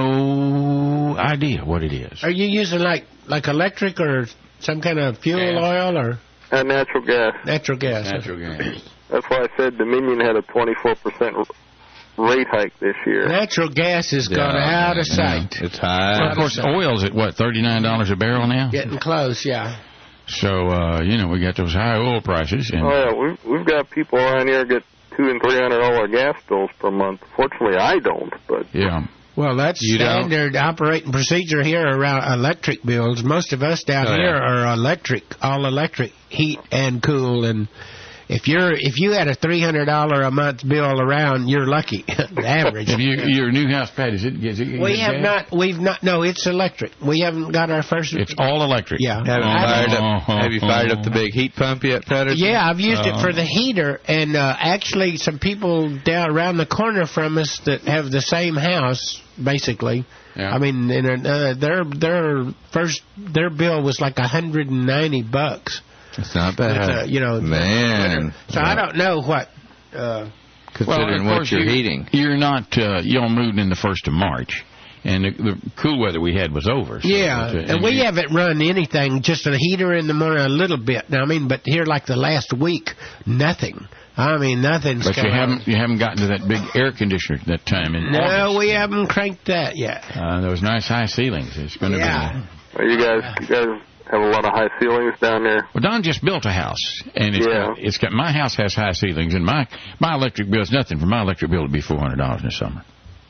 no idea what it is. Are you using like like electric or some kind of fuel Gas. oil or Uh, natural gas. natural gas? Natural gas. That's why I said Dominion had a twenty-four percent rate hike this year. Natural gas has gone Yeah, out of yeah. sight. It's Well, high. of course, oil's at what thirty-nine dollars a barrel now. Getting close, yeah. So uh, you know we got those high oil prices, and Oh yeah, we've we've got people around here get two and three hundred dollar gas bills per month. Fortunately, I don't, but yeah. Well, that's You don't? standard operating procedure here around electric bills. Most of us down Oh, yeah. here are electric, all electric, heat and cool. And if you're if you had a three hundred dollar a month bill around, you're lucky. The average. Have you your new house, Pat? Is it? Is it we is it have gas? not. We've not. No, it's electric. We haven't got our first. It's all electric. Yeah. Have you, Oh, fired oh, up, have you fired up the big heat pump yet, Patterson? Yeah, I've used it Oh. for the heater, and uh, actually, some people down around the corner from us that have the same house, basically. Yeah. I mean, and, uh, their their first their bill was like a hundred and ninety bucks. It's not With, bad. uh, you know, Man. So I don't know what. Uh, Considering of what course, you're you- heating. You're not. Uh, y'all moved in the first of March, and the, the cool weather we had was over. So yeah, it's, uh, and we you- haven't run anything, just a heater in the morning a little bit. Now, I mean, but here like the last week, nothing. I mean, nothing's But you come out. haven't you haven't gotten to that big air conditioner that time in No, August. we haven't cranked that yet. Uh, those nice high ceilings. It's going to Yeah. be. Are you guys you guys have a lot of high ceilings down there. Well, Don just built a house, and it's Yeah. got, it's got my house has high ceilings, and my my electric bill is nothing. For my electric bill to be four hundred dollars in the summer.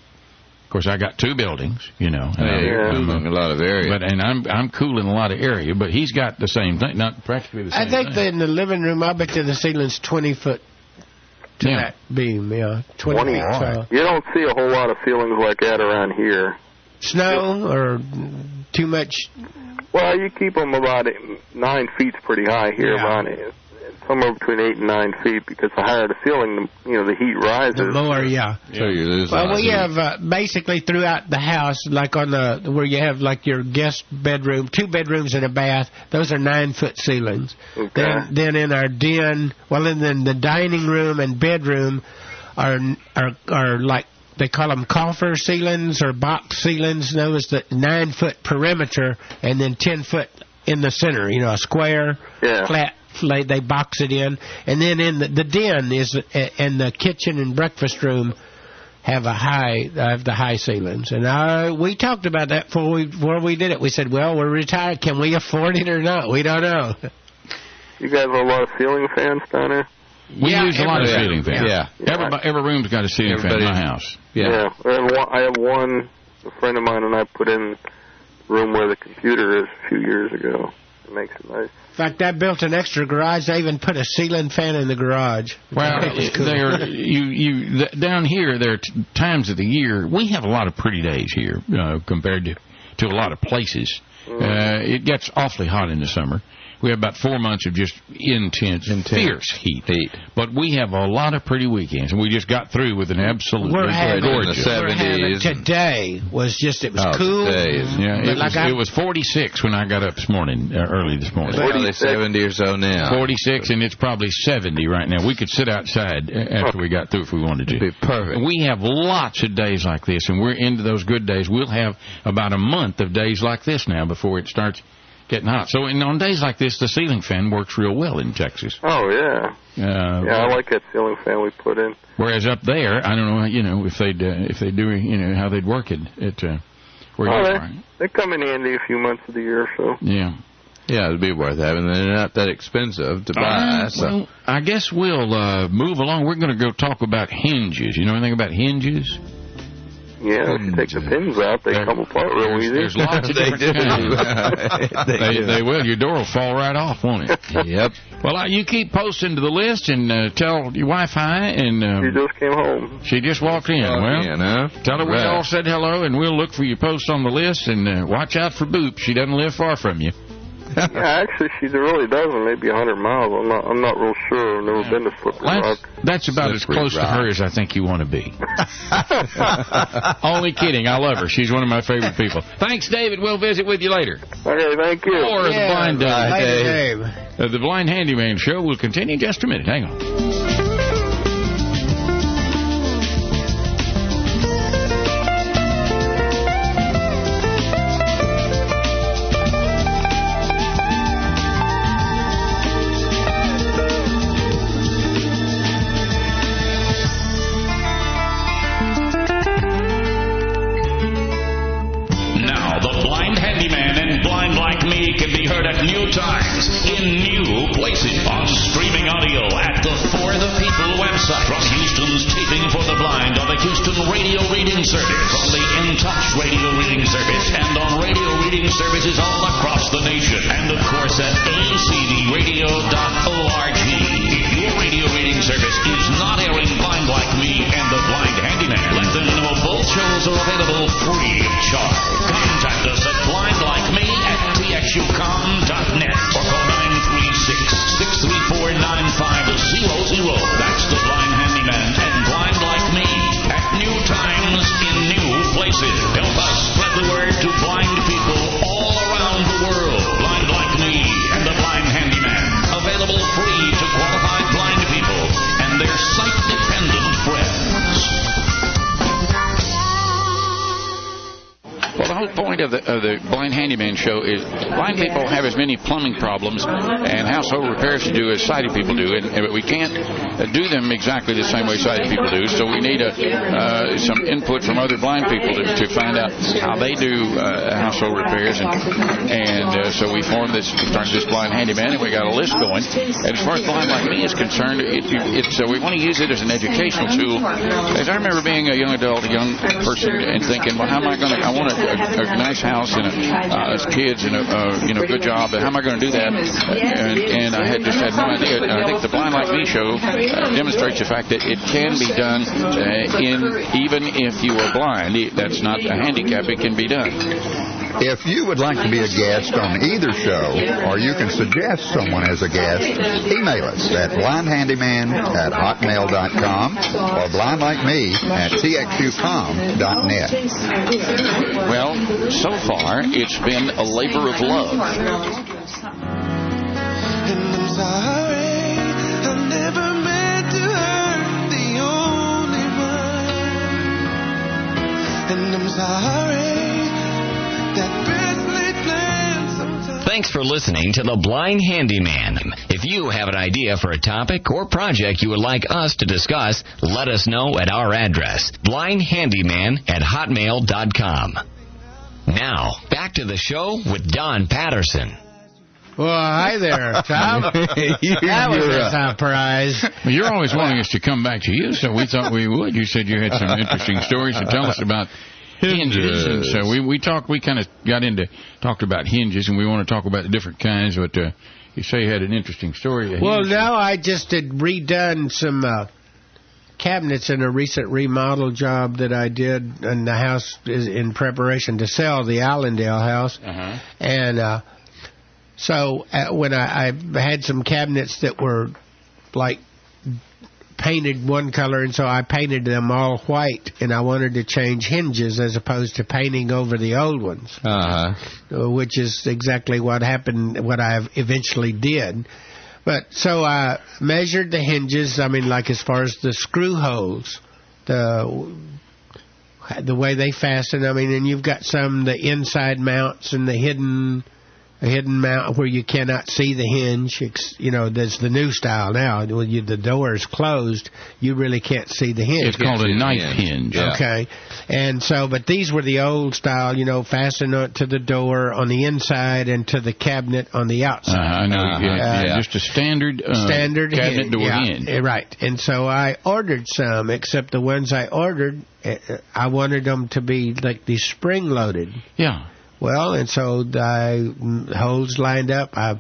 Of course, I got two buildings, you know. and I'm- Yeah, I'm, among a lot of area. But and I'm I'm cool in a lot of area, but he's got the same thing, not practically the same I think thing. that in the living room, I bet you the ceiling's twenty foot to Yeah. that beam, yeah. twenty, twenty. feet tall. You don't see a whole lot of ceilings like that around here. Snow or too much? Well, you keep them about eight, nine feet's pretty high here, Yeah. around it, somewhere between eight and nine feet. Because the higher the ceiling, the, you know, the heat rises. The more, yeah. So you lose a Well, lot we of heat. have uh, basically throughout the house, like on the where you have like your guest bedroom, two bedrooms and a bath. Those are nine foot ceilings. Okay. Then, then in our den, well, and then the dining room and bedroom are are are like they call them coffer ceilings or box ceilings. Those that nine foot perimeter and then ten foot in the center. You know, a square, Yeah. flat. They, they box it in, and then in the, the den is and the kitchen and breakfast room have a high have the high ceilings. And I, we talked about that before we before we did it. We said, well, we're retired. Can we afford it or not? We don't know. You guys have a lot of ceiling fans down there? We Yeah, use a lot of every- ceiling fans. yeah. Every, every room's got a ceiling fan in my Everybody- house. Yeah. I have one, I have one. A friend of mine and I put in the room where the computer is a few years ago. It makes it nice. In fact, I built an extra garage. They even put a ceiling fan in the garage. Well, That was cool. there you you th- down here there are t- times of the year we have a lot of pretty days here uh, compared to to a lot of places. Uh, it gets awfully hot in the summer, we have about four months of just intense, Intense. fierce heat. Heat. But we have a lot of pretty weekends, and we just got through with an absolutely We're having, gorgeous. we're having seventies. today was just it was Oh, cool. today is- Yeah, But it like was, I- it was forty-six when I got up this morning, uh, early this morning. It's probably seventy or so now. forty-six, and it's probably seventy right now. We could sit outside uh, after we got through if we wanted to. It'd be perfect. We have lots of days like this, and we're into those good days. We'll have about a month of days like this now before it starts getting hot. So and on days like this, the ceiling fan works real well in Texas. Oh, yeah. Uh, Yeah, I like that ceiling fan we put in. Whereas up there, I don't know, you know, if they'd uh, if they do, you know, how they'd work it. At uh, where Oh, you they, are. they come in handy a few months of the year or so. Yeah. Yeah, it'd be worth having. They're not that expensive to buy. Uh, so. well, I guess we'll uh, move along. We're going to go talk about hinges. You know anything about hinges? Yeah, if you take the pins out, they There- come apart real there's, easy. There's lots of They different do. kinds. They they, do. they will. Your door will fall right off, won't it? Yep. Well, uh, you keep posting to the list and uh, tell your wife hi. And um, She just came home. she just walked in. Well, Yeah, no? tell her we Right. all said hello, and we'll look for your post on the list. And uh, watch out for Boop. She doesn't live far from you. Yeah, actually, she really doesn't. Maybe a hundred miles. I'm not. I'm not real sure. I've never been to Slippery That's, Rock. that's about as Slippery close to Rock. her as I think you want to be. Only kidding. I love her. She's one of my favorite people. Thanks, David. We'll visit with you later. Okay, thank you. Or the blind uh, Later, Dave. uh, the Blind Handyman Show will continue in just a minute. Hang on. Now, the Blind Handyman and Blind Like Me can be heard at new times in new places on streaming audio at the For the People website. From Houston's Taping for the Blind on the Houston Radio Reading Service, from the In Touch Radio Reading Service, and on radio reading services all across the nation. And, of course, at a c d radio dot org. If your radio reading service is not airing Blind Like Me and the Blind Handyman, let them know both shows are available free of charge. Contact us at blind like me at t x u com dot net or call nine three six, six three four, nine five zero zero. That's the Blind Handyman and Blind Like Me at new times in new places. Help us spread the word to blind people all around the world. Blind Like Me and the Blind Handyman. Available free to qualified blind people and their sight-dependent friends. Well, the whole point of the, of the Blind Handyman Show is blind people have as many plumbing problems and household repairs to do as sighted people do, and, and we can't uh, do them exactly the same way sighted people do. So we need a, uh, some input from other blind people to, to find out how they do uh, household repairs, and and uh, so we formed this, started this Blind Handyman, and we got a list going. And as far as Blind Like Me is concerned, it, it's uh, we want to use it as an educational tool. As I remember being a young adult, a young person, and thinking, well, how am I going to? I want to. A, a nice house and a, uh, as kids and a uh, you know good job. But how am I going to do that? And, and I had just had no idea. And I think the Blind Like Me show uh, demonstrates the fact that it can be done uh, in even if you are blind. That's not a handicap. It can be done. If you would like to be a guest on either show, or you can suggest someone as a guest, email us at blindhandyman at hotmail dot com or blindlikeme at t x u com dot net. Well, so far, it's been a labor of love. And I'm sorry, I never meant to hurt the only one. And I'm sorry. Thanks for listening to The Blind Handyman. If you have an idea for a topic or project you would like us to discuss, let us know at our address, blind handyman at hotmail dot com. Now, back to the show with Don Patterson. Well, hi there, Tom. That was a surprise. Well, you're always wanting us to come back to you, so we thought we would. You said you had some interesting stories to tell us about hinges, and so we we talked. We kind of got into talked about hinges, and we want to talk about the different kinds. But uh, you say you had an interesting story. of Well, hinges. now I just had redone some uh, cabinets in a recent remodel job that I did, and the house, is in, house, is in preparation to sell, the Allendale house, Uh-huh. and uh, So uh, when I, I had some cabinets that were like painted one color, and so I painted them all white, and I wanted to change hinges as opposed to painting over the old ones, Uh-huh. which is exactly what happened, what I eventually did. But so I measured the hinges, I mean, like as far as the screw holes, the the way they fasten, I mean, and you've got some, the inside mounts and the hidden... A hidden mount where you cannot see the hinge. You know, there's the new style now. When you, the door is closed, you really can't see the hinge. It's called a knife hinge. Yeah. Okay. And so, but these were the old style, you know, fasten it to the door on the inside and to the cabinet on the outside. Uh, I know. Uh-huh. yeah, Yeah. Just a standard, uh, Standard cabinet hinge, door yeah, hinge. eh, Right. And so I ordered some, except the ones I ordered, eh, I wanted them to be like these spring-loaded. Yeah. Well, and so I holes lined up. I,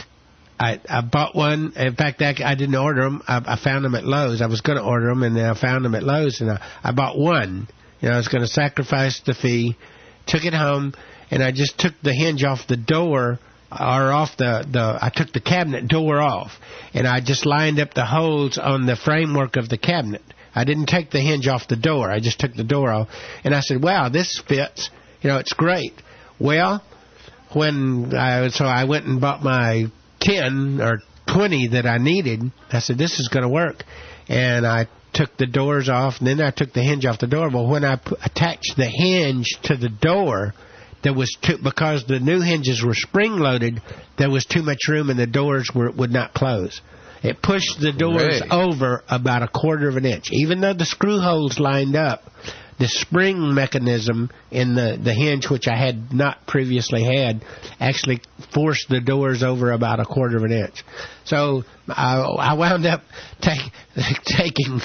I I bought one. In fact, I, I didn't order them. I, I found them at Lowe's. I was going to order them, and then I found them at Lowe's, and I, I bought one. You know, I was going to sacrifice the fee. Took it home, and I just took the hinge off the door, or off the the. I took the cabinet door off, and I just lined up the holes on the framework of the cabinet. I didn't take the hinge off the door. I just took the door off, and I said, "Wow, this fits. You know, it's great." Well, when I, so I went and bought my ten or twenty that I needed. I said, this is going to work. And I took the doors off, and then I took the hinge off the door. Well, when I p- attached the hinge to the door, there was too, because the new hinges were spring-loaded, there was too much room, and the doors were would not close. It pushed the doors Great. over about a quarter of an inch. Even though the screw holes lined up, the spring mechanism in the, the hinge, which I had not previously had, actually forced the doors over about a quarter of an inch. So I, I wound up take, taking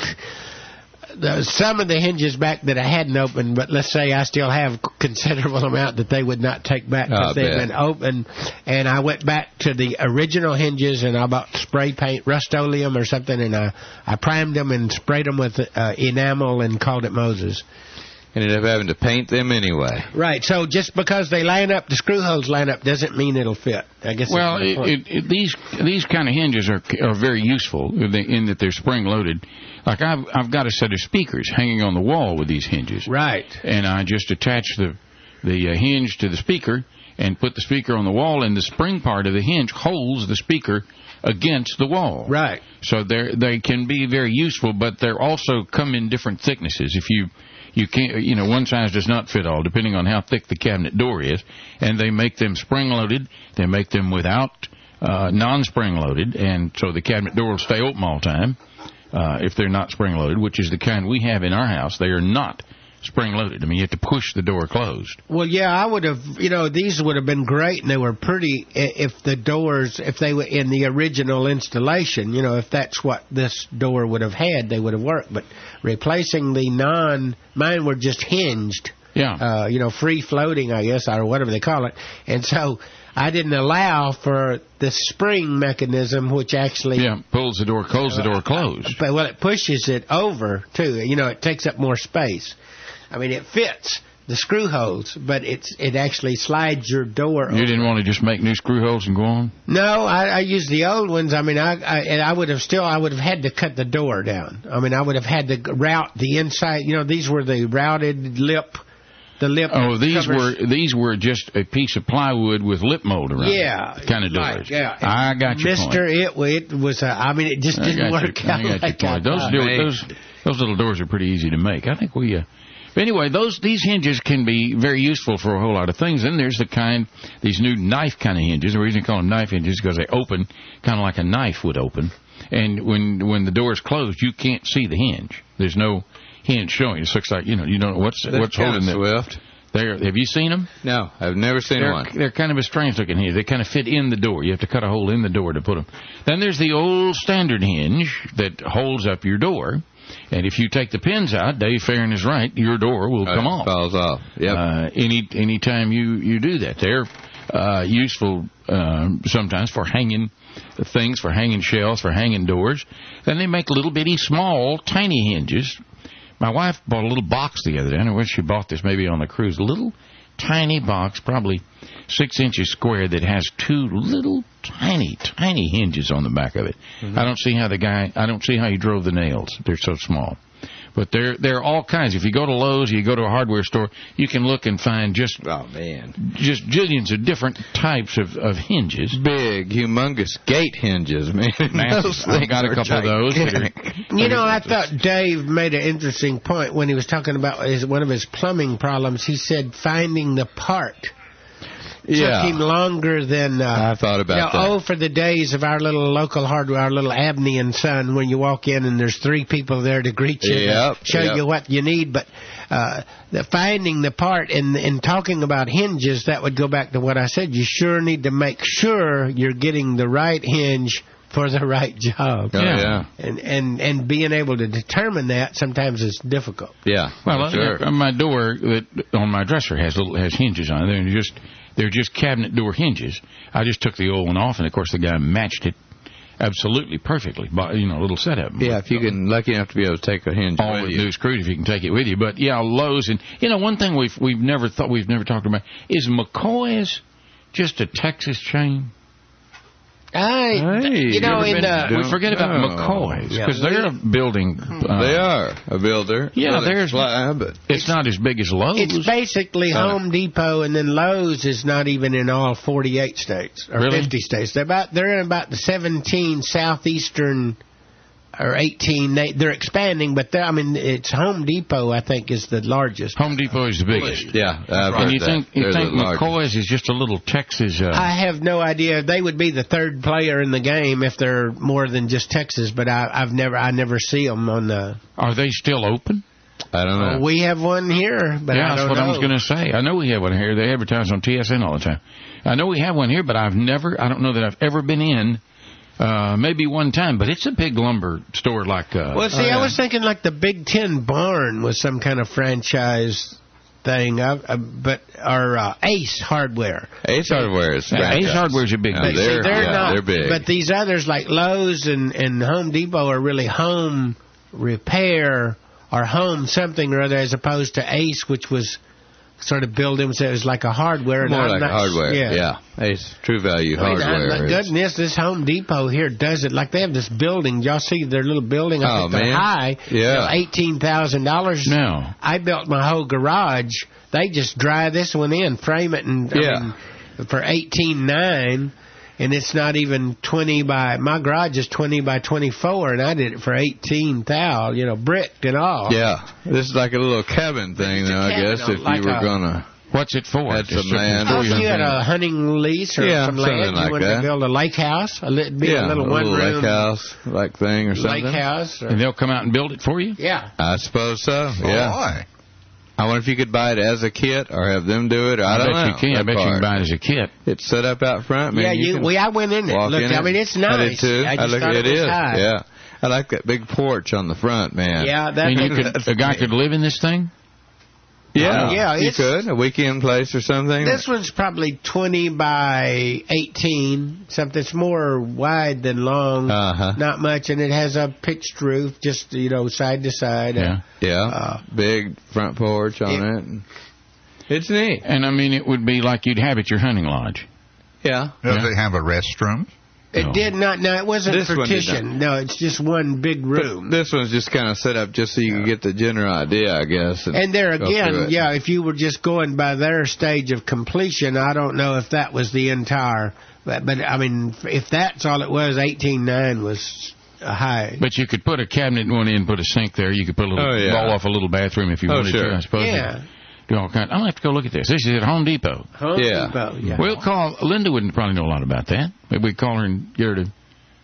the, some of the hinges back that I hadn't opened, but let's say I still have a considerable amount that they would not take back Oh, I because they've bet. been open. And I went back to the original hinges, and I bought spray paint, Rust-Oleum or something, and I, I primed them and sprayed them with uh, enamel and called it Moses. Ended up having to paint them anyway. Right, so just because they line up, the screw holes line up, doesn't mean it'll fit. I guess. Well, that's my it, point. it, it, these these kind of hinges are are very useful in, the, in that they're spring loaded. Like I've I've got a set of speakers hanging on the wall with these hinges. Right. And I just attach the the uh, hinge to the speaker and put the speaker on the wall, and the spring part of the hinge holds the speaker against the wall. Right. So they they can be very useful, but they also come in different thicknesses. If you You can't, you know, one size does not fit all, depending on how thick the cabinet door is. And they make them spring-loaded. They make them without uh, non-spring-loaded, and so the cabinet door will stay open all the time uh, if they're not spring-loaded, which is the kind we have in our house. They are not spring-loaded. I mean, you have to push the door closed. Well, yeah, I would have, you know, these would have been great, and they were pretty i- if the doors, if they were in the original installation, you know, if that's what this door would have had, they would have worked. But replacing the non, mine were just hinged, Yeah. uh, you know, free-floating, I guess, or whatever they call it. And so I didn't allow for the spring mechanism, which actually... Yeah, pulls the door, closes the door closed. But, well, it pushes it over, too. You know, it takes up more space. I mean, it fits the screw holes, but it's it actually slides your door over. You didn't want to just make new screw holes and go on? No, I, I used the old ones. I mean, I, I and I would have still I would have had to cut the door down. I mean, I would have had to route the inside. You know, these were the routed lip, the lip. Oh, these covers. were these were just a piece of plywood with lip mold around Yeah, it. Kind of right, doors. yeah. I got your Mister point. It, it was. A, I mean, it just I didn't got work your, out I got like your I point. Those, thought. do, those those little doors are pretty easy to make. I think we. Uh, but anyway, those these hinges can be very useful for a whole lot of things. Then there's the kind, these new knife kind of hinges. The reason I call them knife hinges is because they open kind of like a knife would open. And when when the door is closed, you can't see the hinge. There's no hinge showing. It looks like, you know, you don't know what's That's what's kinda holding it. swift. There, have you seen them? No, I've never seen They're, one. they're kind of a strange looking hinge. They kind of fit in the door. You have to cut a hole in the door to put them. Then there's the old standard hinge that holds up your door. And if you take the pins out, Dave Farron is right, your door will come It off. falls off. Yep. Uh, any any time you, you do that. They're uh, useful uh, sometimes for hanging things, for hanging shelves, for hanging doors. Then they make little bitty, small, tiny hinges. My wife bought a little box the other day. I don't know where she bought this, maybe on the cruise. Little tiny box, probably six inches square, that has two little tiny, tiny hinges on the back of it. Mm-hmm. I don't see how the guy, I don't see how he drove the nails. They're so small. But there, there are all kinds. If you go to Lowe's, you go to a hardware store, you can look and find just, oh man, just jillions of different types of, of hinges. Big, humongous gate hinges, man. Massive. I've got a couple gigantic. of those. That are, you know, I thought Dave made an interesting point when he was talking about his, one of his plumbing problems. He said finding the part. Yeah. Took him longer than... Uh, I thought about you know, that. Oh, for the days of our little local hardware, our little Abney and Son, when you walk in and there's three people there to greet you yep, and show yep. you what you need. But uh, the finding the part and, and talking about hinges, that would go back to what I said. You sure need to make sure you're getting the right hinge for the right job. Oh, yeah. yeah. And, and and being able to determine that sometimes is difficult. Yeah. Well, sure. uh, my door that on my dresser has little has hinges on it. They're just they're just cabinet door hinges. I just took the old one off, and of course the guy matched it absolutely perfectly. But you know, a little setup. Yeah, if you can lucky enough to be able to take a hinge all with new screws, if you can take it with you. But yeah, Lowe's, and you know, one thing we've we've never thought we've never talked about is McCoy's just a Texas chain. I, hey, you know, you in the... We forget about know. McCoy's, because Yeah. they're a building... Uh, They are a builder. Yeah, Well, there's... fly, but It's not as big as Lowe's. It's basically Uh, Home Depot, and then Lowe's is not even in all forty-eight states or Really? fifty states. They're about they're in about the seventeen southeastern or eighteen. They, they're expanding, but they're, I mean, it's Home Depot. I think is the largest. Home Depot is the biggest. yeah, I've And heard you that. think you They're think the largest. McCoy's is just a little Texas? Uh, I have no idea. They would be the third player in the game if they're more than just Texas. But I, I've never I never see them on the. are they still open? I don't know. Uh, we have one here, but yeah, I that's don't what know. I was going to say. I know we have one here. They advertise on T S N all the time. I know we have one here, but I've never. I don't know that I've ever been in. Uh, maybe one time, but it's a big lumber store like... Uh, Well, see, Oh, yeah. I was thinking like the Big Ten Barn was some kind of franchise thing, uh, uh, but or uh, Ace Hardware. Ace Hardware is Yeah, franchise. Ace Hardware's a big Yeah, But deal. see, they're, they're yeah, not. they're big. But these others like Lowe's and, and Home Depot are really home repair or home something or other, as opposed to Ace, which was sort of billed themselves like a hardware. and More I'm like not- hardware. Yeah. Yeah. Ace True Value I mean, Hardware. I- my is- goodness, this Home Depot here does it. Like they have this building. Y'all see their little building? I Oh, think they're man. high. Yeah. eighteen thousand dollars. No. I built my whole garage. They just dry this one in, frame it, and I Yeah. mean, for eighteen nine, and it's not even twenty by. My garage is twenty by twenty-four, and I did it for eighteen thousand. You know, bricked and all. Yeah. This is like a little cabin thing, It's a though, I cabin, guess, if like you were a- going to... What's it for? Had Just some land. Oh, for if you had something. a hunting lease or Yeah, some something land, like you wanted that. to build a lake house, a li- be Yeah, a little one lake room house-like thing or something. lake house. Or, And they'll come out and build it for you? yeah. I suppose so, Oh, yeah. boy. I wonder if you could buy it as a kit or have them do it. I, I don't bet know. you can. I that bet you can part. buy it as a kit. It's set up out front, man. yeah, you you. can We I went in it. walk Look, in I it. mean, it's I nice. did too. I just look, thought it it was is. high. Yeah, I like that big porch on the front, man. Yeah, that. And you could, a guy could live in this thing? yeah, Yeah, You it's- could a weekend place or something. This one's probably twenty by eighteen, something. It's more wide than long. Uh-huh. Not much, and it has a pitched roof, just you know, side to side. Yeah. Yeah, Uh, big front porch on it- it. and It's neat. And I mean, it would be like you'd have at your hunting lodge. Yeah. Does Yeah. it have a restroom? It No. did not. No, it wasn't This one did partitioned. No, it's just one big room. This one's just kind of set up just so you can get the general idea, I guess. And there go through again, it. yeah, if you were just going by their stage of completion, I don't know if that was the entire. But, but I mean, if that's all it was, eighteen nine was a high. But you could put a cabinet in one end, put a sink there. You could put a little Oh, yeah. wall off a little bathroom if you Oh, wanted sure. to, I suppose. Yeah. Do all kind. I'm gonna have to go look at this. This is at Home Depot. Home Yeah. Depot, yeah. We'll call Linda. Wouldn't probably know a lot about that. Maybe we call her and get her to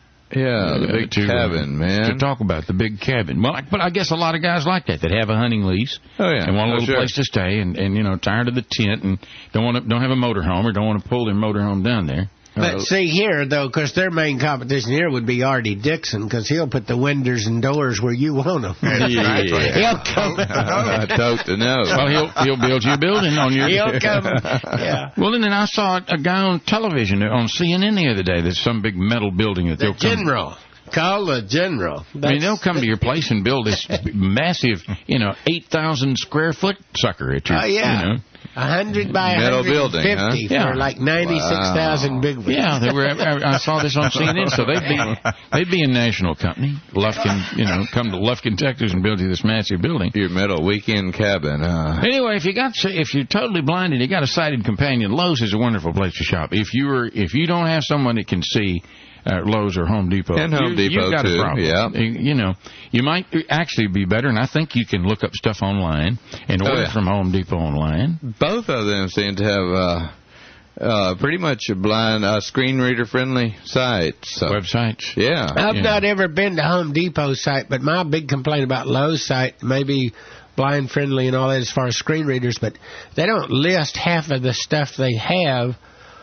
Yeah, the uh, big to, uh, cabin, man. to talk about the big cabin. Well, I- but I guess a lot of guys like that that have a hunting lease Oh, yeah. and want a Oh, little sure. place to stay and, and you know tired of the tent and don't want to don't have a motorhome or don't want to pull their motorhome down there. But see here, though, because their main competition here would be Artie Dixon, because he'll put the windows and doors where you want them. Yeah. He'll come. I tote to know. Well, he'll he'll build you a building on your. He'll come. Yeah. Well, and then I saw a guy on television on C N N the other day. There's some big metal building that The they'll come. General. Call the General. I mean, they'll come to your place and build this massive, you know, eight thousand square foot sucker at your. Oh, yeah. You know. A hundred by Metal one hundred fifty building, huh? for Yeah. like ninety-six thousand big ones. Yeah, they were. I, I saw this on C N N, so they'd be they'd be a national company. Lufkin, you know, come to Lufkin, Texas, and build you this massive building. Your metal weekend cabin. Uh, Anyway, if you got if you're totally blind and you got a sighted companion, Lowe's is a wonderful place to shop. If you're if you don't have someone that can see. Uh, Lowe's or Home Depot. And Home you, Depot, you've got too, a problem. yeah. You, you know, you might actually be better, and I think you can look up stuff online and Oh, order yeah. from Home Depot online. both of them seem to have uh, uh, pretty much a blind, uh, screen reader friendly sites. So. Websites. Yeah. I've Yeah. not ever been to Home Depot's site, but my big complaint about Lowe's site, maybe blind friendly and all that as far as screen readers, but they don't list half of the stuff they have,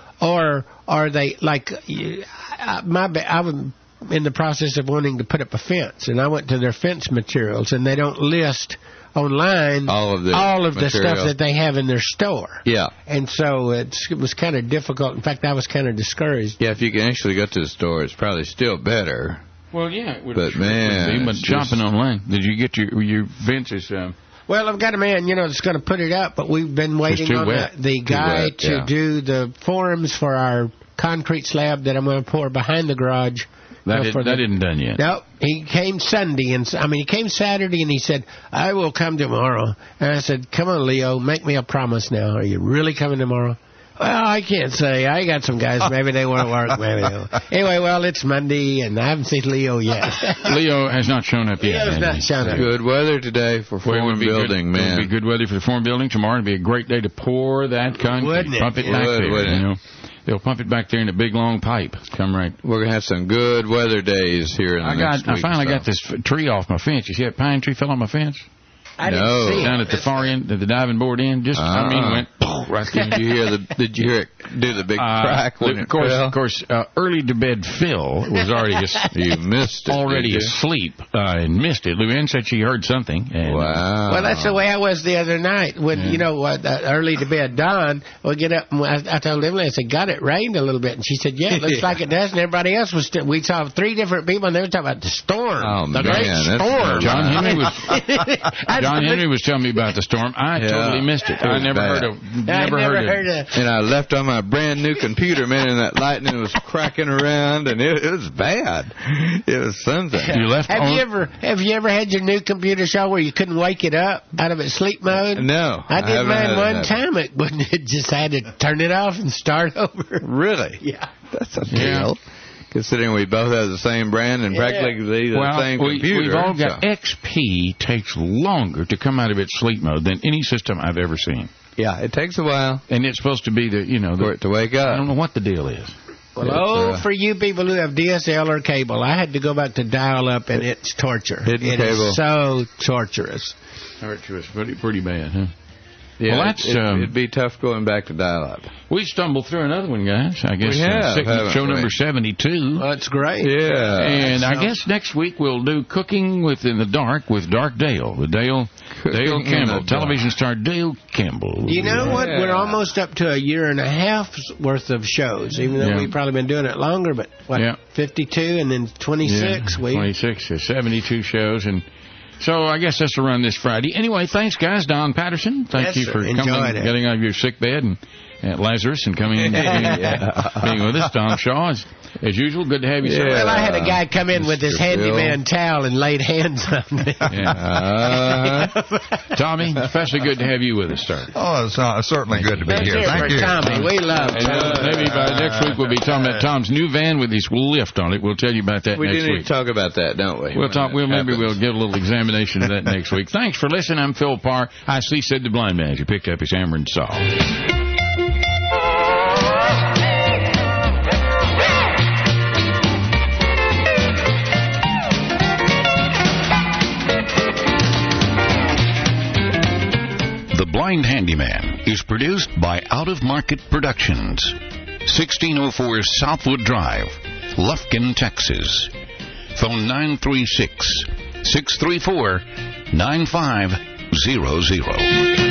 or are they like you- I- my ba- I was in the process of wanting to put up a fence, and I went to their fence materials, and they don't list online All of the all of the material. stuff that they have in their store. Yeah. And so it's, it was kind of difficult. In fact, I was kind of discouraged. Yeah, if you can actually go to the store, it's probably still better. Well, yeah. It would, But, sure would man, be, but it's shopping just- online. Did you get your your fences? Um, Well, I've got a man, you know, that's going to put it up, but we've been waiting too on wet. the, the guy wet, to yeah. do the forms for our concrete slab that I'm going to pour behind the garage. that You know, did, for that the- isn't done yet. No, he came Sunday, and I mean, he came Saturday, and he said, "I will come tomorrow." And I said, "Come on, Leo, make me a promise now. Are you really coming tomorrow?" Well, I can't say. I got some guys. Maybe they want to work. Maybe they won't. Anyway, well, it's Monday, and I haven't seen Leo yet. Leo has not shown up yet. Leo's has not he? shown up. Good weather today for Well, it would form be building, good, man. It would be good weather for the form building. Tomorrow would be a great day to pour that concrete. Wouldn't it? Pump it It back would, there. wouldn't You it? know, they'll pump it back there in a big long pipe. Come right. We're going to have some good weather days here in the I next got. I week finally or so. got this f- tree off my fence. You see that pine tree fell on my fence? I didn't No. see it. Down at the far end, at the diving board end. Just, I mean, Ah. went right through. Did you hear the? Did you hear it do the big Uh, crack when of it course, fell? of course, uh, early to bed Phil was already as, You missed it. already did you? asleep uh, and missed it. Luann said she heard something. And, Wow. Well, that's the way I was the other night when, Yeah. you know, uh, uh, early to bed, Dawn, we get up, and I, I told Emily, I said, God, it rained a little bit. And she said, yeah, it looks like it does. And everybody else was, st- we saw three different people, and they were talking about the storm. Oh, the man, great that's storm. John Henry was I- John Henry was telling me about the storm. I Yeah. totally missed it. It I was never bad. heard of. I Never, never heard, heard of. of And I left on my brand new computer, man, and that lightning was cracking around, and it, it was bad. It was something. You left Have on. you ever have you ever had your new computer show where you couldn't wake it up out of its sleep mode? No, I did haven't mine had one that. time. It wouldn't. It just had to turn it off and start over. Really? Yeah. That's a Yeah. deal. Considering we both have the same brand and Yeah. practically the well, same we, computer. we've all got so- X P takes longer to come out of its sleep mode than any system I've ever seen, Yeah, it takes a while and it's supposed to be the you know for the, it to wake I up. don't know what the deal is. Well, It's, oh, uh, for you people who have D S L or cable, I had to go back to dial up, and it's torture. Hidden It is cable. so torturous. Torturous, pretty pretty bad, huh? Yeah, Well, that's, it, um, it'd be tough going back to dial-up. We stumbled through another one, guys. I guess We have, uh, six- haven't show we? number seventy-two. That's great. Yeah. And I so- guess next week we'll do Cooking Within the Dark with Dark Dale, with Dale Cooking Dale in Campbell, the television star Dale Campbell. You know what? Yeah. We're almost up to a year and a half's worth of shows, even though Yeah. we've probably been doing it longer. But what, Yeah. fifty-two and then twenty-six? Yeah, we twenty-six, uh, seventy-two shows, and so I guess that's the run this Friday. Anyway, thanks, guys. Don Patterson, thank Yes, you sir. for Enjoyed coming, it. getting out of your sick bed, and uh, Lazarus, and coming in, being, being with us. Don Shaw, as, as usual, good to have you, sir. Yeah. Well, I had a guy come in with his Mister Bill. handyman towel and laid hands on me. Yeah. Uh, Tommy, especially good to have you with us, sir. Oh, it's uh, certainly good to be Let's here. hear it Thank for you. Tommy. We love And uh, Tommy. maybe by next week we'll be talking about Tom's new van with his lift on it. We'll tell you about that we do next need week. to talk about that, don't we? We'll when talk. it We'll maybe happens. we'll get a little examination of that next week. Thanks for listening. I'm Phil Parr. I see said the blind man as he picked up his hammer and saw. The Blind Handyman is produced by Out of Market Productions, sixteen oh four Southwood Drive, Lufkin, Texas. Phone nine three six, six three four, nine five zero zero.